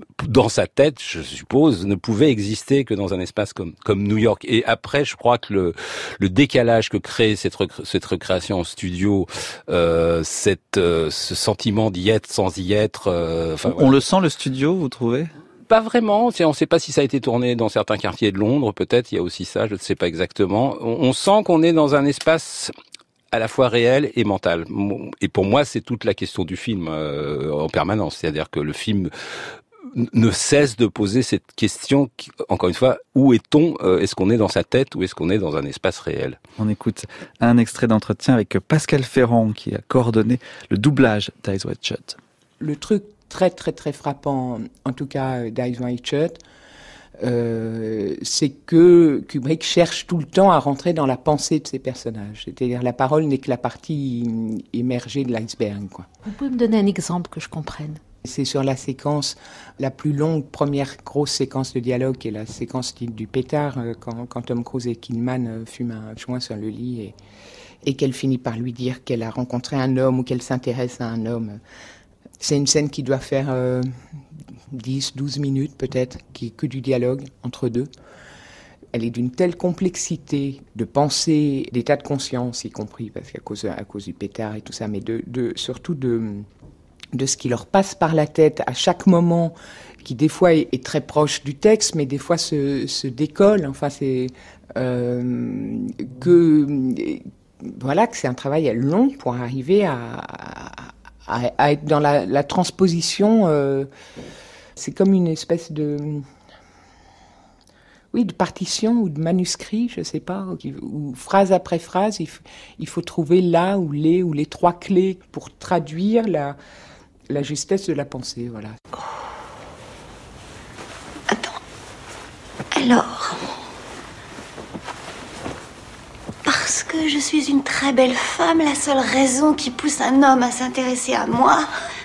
dans sa tête, je suppose, ne pouvait exister que dans un espace comme New York. Et après, je crois que le décalage que crée cette recréation en studio, ce sentiment d'y être sans y être. On le sent, le studio, vous trouvez ? Pas vraiment. On ne sait pas si ça a été tourné dans certains quartiers de Londres. Peut-être, il y a aussi ça. Je ne sais pas exactement. On sent qu'on est dans un espace à la fois réel et mental. Et pour moi, c'est toute la question du film en permanence. C'est-à-dire que le film ne cesse de poser cette question, encore une fois, où est-on ? Est-ce qu'on est dans sa tête ou est-ce qu'on est dans un espace réel ? On écoute un extrait d'entretien avec Pascal Ferrand qui a coordonné le doublage d'Eyes Wide Shut. Le truc très très très frappant, en tout cas d'Eyes Wide Shut, c'est que Kubrick cherche tout le temps à rentrer dans la pensée de ses personnages. C'est-à-dire la parole n'est que la partie émergée de l'iceberg, quoi. Vous pouvez me donner un exemple que je comprenne ? C'est sur la séquence, la plus longue, première grosse séquence de dialogue, qui est la séquence du pétard, quand Tom Cruise et Kidman fument un joint sur le lit et qu'elle finit par lui dire qu'elle a rencontré un homme ou qu'elle s'intéresse à un homme. C'est une scène qui doit faire 10-12 minutes peut-être, qui est que du dialogue entre deux. Elle est d'une telle complexité de pensée, d'état de conscience y compris, parce qu'à cause du pétard et tout ça, mais surtout de ce qui leur passe par la tête à chaque moment, qui des fois est très proche du texte, mais des fois se décolle. Enfin, c'est que c'est un travail long pour arriver à être dans la transposition. C'est comme une espèce de partition ou de manuscrit, je sais pas, où phrase après phrase, il faut trouver là ou les trois clés pour traduire la justesse de la pensée, voilà. Oh. Attends. Alors, parce que je suis une très belle femme, la seule raison qui pousse un homme à s'intéresser à moi,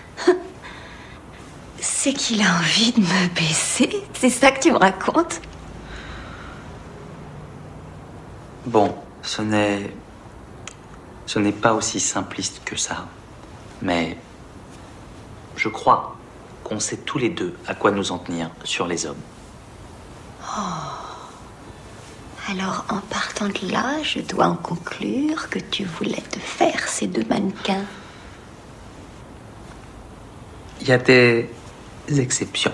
c'est qu'il a envie de me baiser. C'est ça que tu me racontes ? Bon, ce n'est pas aussi simpliste que ça, mais je crois qu'on sait tous les deux à quoi nous en tenir sur les hommes. Oh. Alors, en partant de là, je dois en conclure que tu voulais te faire ces deux mannequins. Il y a des exceptions.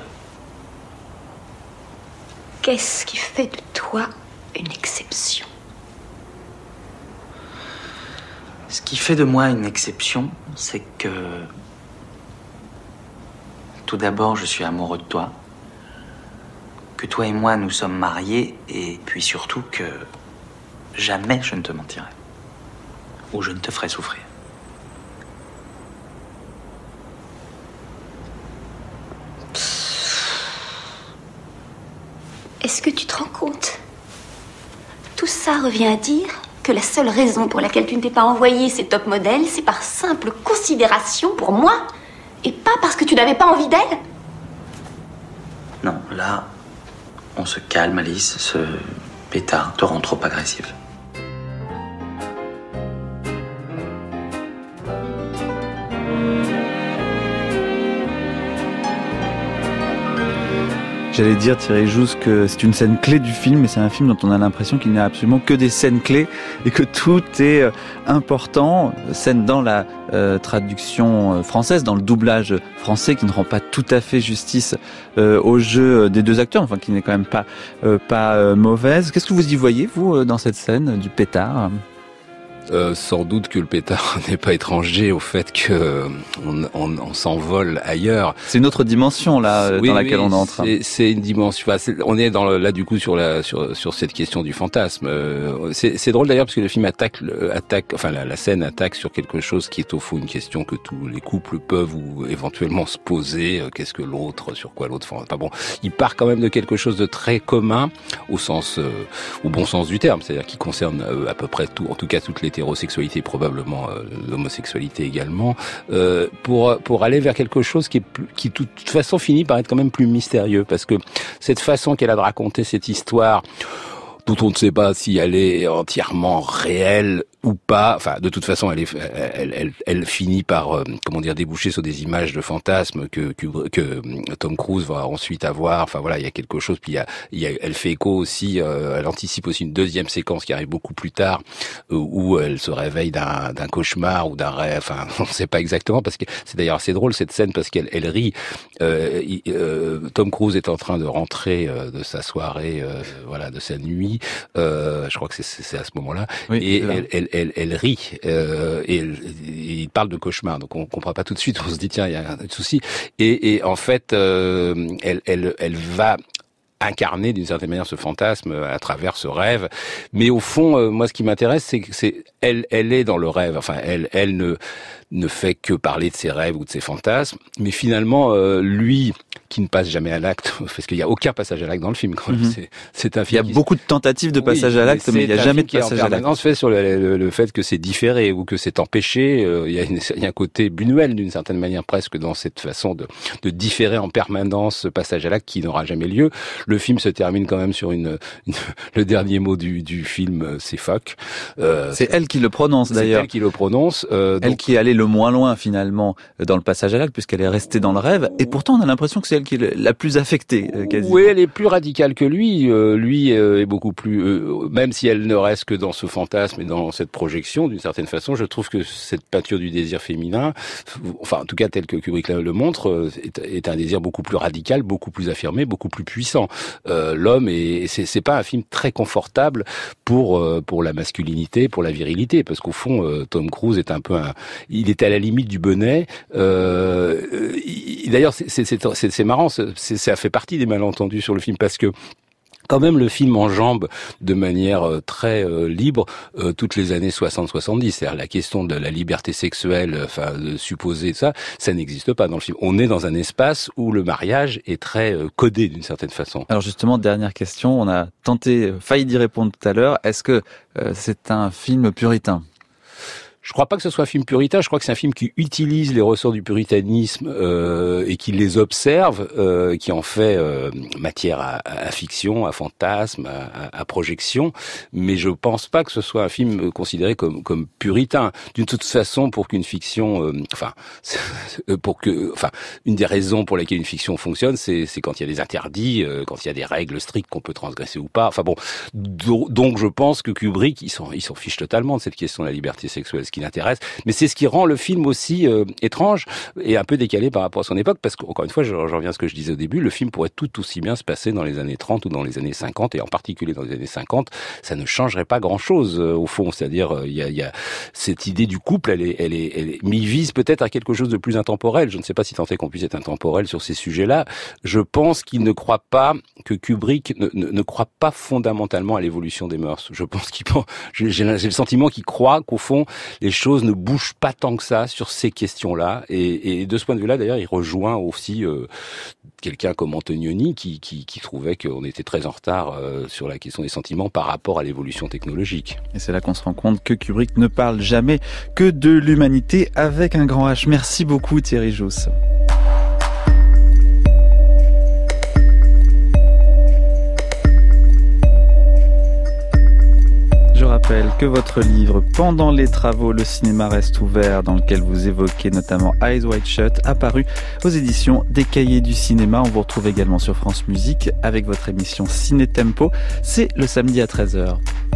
Qu'est-ce qui fait de toi une exception ? Ce qui fait de moi une exception, c'est que tout d'abord, je suis amoureux de toi, que toi et moi nous sommes mariés, et puis surtout que jamais je ne te mentirai, ou je ne te ferai souffrir. Est-ce que tu te rends compte ? Tout ça revient à dire que la seule raison pour laquelle tu ne t'es pas envoyé ces top modèles, c'est par simple considération pour moi, et pas parce que tu n'avais pas envie d'elle ? Non, là, on se calme, Alice. Ce pétard te rend trop agressive. J'allais dire, Thierry Jousse, que c'est une scène clé du film, mais c'est un film dont on a l'impression qu'il n'y a absolument que des scènes clés et que tout est important. Scène dans la traduction française, dans le doublage français, qui ne rend pas tout à fait justice au jeu des deux acteurs, enfin qui n'est quand même pas mauvaise. Qu'est-ce que vous y voyez, vous, dans cette scène du pétard ? Sans doute que le pétard n'est pas étranger au fait que on s'envole ailleurs. C'est une autre dimension là dans laquelle on entre. C'est une dimension. Enfin, on est là du coup sur cette question du fantasme. C'est drôle d'ailleurs parce que le film attaque. Enfin, la scène attaque sur quelque chose qui est au fond une question que tous les couples peuvent ou éventuellement se poser. Qu'est-ce que l'autre, sur quoi l'autre. Enfin bon, il part quand même de quelque chose de très commun au bon sens du terme, c'est-à-dire qui concerne à peu près tout, en tout cas toutes les l'hétérosexualité, probablement l'homosexualité également, pour aller vers quelque chose qui de toute façon finit par être quand même plus mystérieux, parce que cette façon qu'elle a de raconter cette histoire, dont on ne sait pas si elle est entièrement réelle ou pas. Enfin, de toute façon, elle finit par, déboucher sur des images de fantasmes que Tom Cruise va ensuite avoir. Enfin voilà, il y a quelque chose. Puis elle fait écho aussi, elle anticipe aussi une deuxième séquence qui arrive beaucoup plus tard, où elle se réveille d'un cauchemar ou d'un rêve. Enfin, on ne sait pas exactement, parce que c'est d'ailleurs assez drôle cette scène, parce qu'elle rit. Tom Cruise est en train de rentrer de sa soirée, de sa nuit. Je crois que c'est à ce moment-là. Oui, et elle rit, et il parle de cauchemar, donc on comprend pas tout de suite, on se dit tiens, il y a un souci, et en fait elle va incarner d'une certaine manière ce fantasme à travers ce rêve, mais au fond moi ce qui m'intéresse c'est que elle est dans le rêve, enfin elle ne fait que parler de ses rêves ou de ses fantasmes, mais finalement lui qui ne passe jamais à l'acte, parce qu'il n'y a aucun passage à l'acte dans le film quand même. C'est un film. Il y a beaucoup de tentatives de passage à l'acte, mais il n'y a jamais de passage à l'acte. On se fait sur le fait que c'est différé ou que c'est empêché. Il y a un côté Buñuel d'une certaine manière presque dans cette façon de différer en permanence ce passage à l'acte qui n'aura jamais lieu. Le film se termine quand même sur le dernier mot du film, c'est fuck. C'est elle qui le prononce d'ailleurs. C'est elle qui le prononce. Elle qui est allée le moins loin finalement dans le passage à l'acte, puisqu'elle est restée dans le rêve, et pourtant on a l'impression que c'est elle qui est la plus affectée, quasiment. Oui, elle est plus radicale que lui. Lui est beaucoup plus... même si elle ne reste que dans ce fantasme et dans cette projection, d'une certaine façon, je trouve que cette peinture du désir féminin, enfin, en tout cas, tel que Kubrick le montre, est un désir beaucoup plus radical, beaucoup plus affirmé, beaucoup plus puissant. L'homme, c'est pas un film très confortable pour la masculinité, pour la virilité, parce qu'au fond, Tom Cruise est un peu il est à la limite du bonnet. D'ailleurs, c'est marrant, ça fait partie des malentendus sur le film, parce que quand même le film enjambe de manière très libre toutes les années 60-70, c'est-à-dire la question de la liberté sexuelle, enfin supposée, ça n'existe pas dans le film. On est dans un espace où le mariage est très codé d'une certaine façon. Alors justement, dernière question, on a failli d'y répondre tout à l'heure, est-ce que c'est un film puritain ? Je crois pas que ce soit un film puritain, je crois que c'est un film qui utilise les ressorts du puritanisme et qui les observe, qui en fait matière à fiction, à fantasme, à projection, mais je pense pas que ce soit un film considéré comme puritain. D'une toute façon, pour qu'une fiction une des raisons pour lesquelles une fiction fonctionne, c'est quand il y a des interdits, quand il y a des règles strictes qu'on peut transgresser ou pas. Enfin bon, donc je pense que Kubrick, il s'en fiche totalement de cette question de la liberté sexuelle, qui l'intéresse, mais c'est ce qui rend le film aussi étrange et un peu décalé par rapport à son époque, parce qu'encore une fois, je reviens à ce que je disais au début, le film pourrait tout aussi bien se passer dans les années 30 ou dans les années 50, et en particulier dans les années 50, ça ne changerait pas grand-chose au fond, c'est-à-dire il y a cette idée du couple, elle est, mais il vise peut-être à quelque chose de plus intemporel. Je ne sais pas si tant est qu'on puisse être intemporel sur ces sujets-là. Je pense qu'il ne croit pas, que Kubrick ne croit pas fondamentalement à l'évolution des mœurs. Je pense j'ai le sentiment qu'il croit qu'au fond les choses ne bougent pas tant que ça sur ces questions-là, et de ce point de vue-là, d'ailleurs, il rejoint aussi quelqu'un comme Antonioni qui trouvait qu'on était très en retard sur la question des sentiments par rapport à l'évolution technologique. Et c'est là qu'on se rend compte que Kubrick ne parle jamais que de l'humanité avec un grand H. Merci beaucoup Thierry Jousse. Je rappelle que votre livre « Pendant les travaux, le cinéma reste ouvert » dans lequel vous évoquez notamment Eyes Wide Shut, apparu aux éditions des Cahiers du cinéma. On vous retrouve également sur France Musique avec votre émission Ciné Tempo. C'est le samedi à 13h.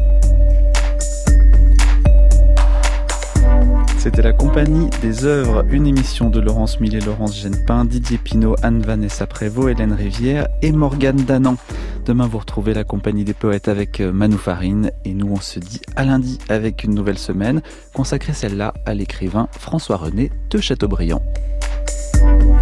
C'était la compagnie des œuvres, une émission de Laurence Millet, Laurence Genepin, Didier Pinault, Anne-Vanessa Prévost, Hélène Rivière et Morgane Danan. Demain, vous retrouvez la compagnie des poètes avec Manou Farine. Et nous, on se dit à lundi avec une nouvelle semaine, consacrée celle-là à l'écrivain François René de Chateaubriand.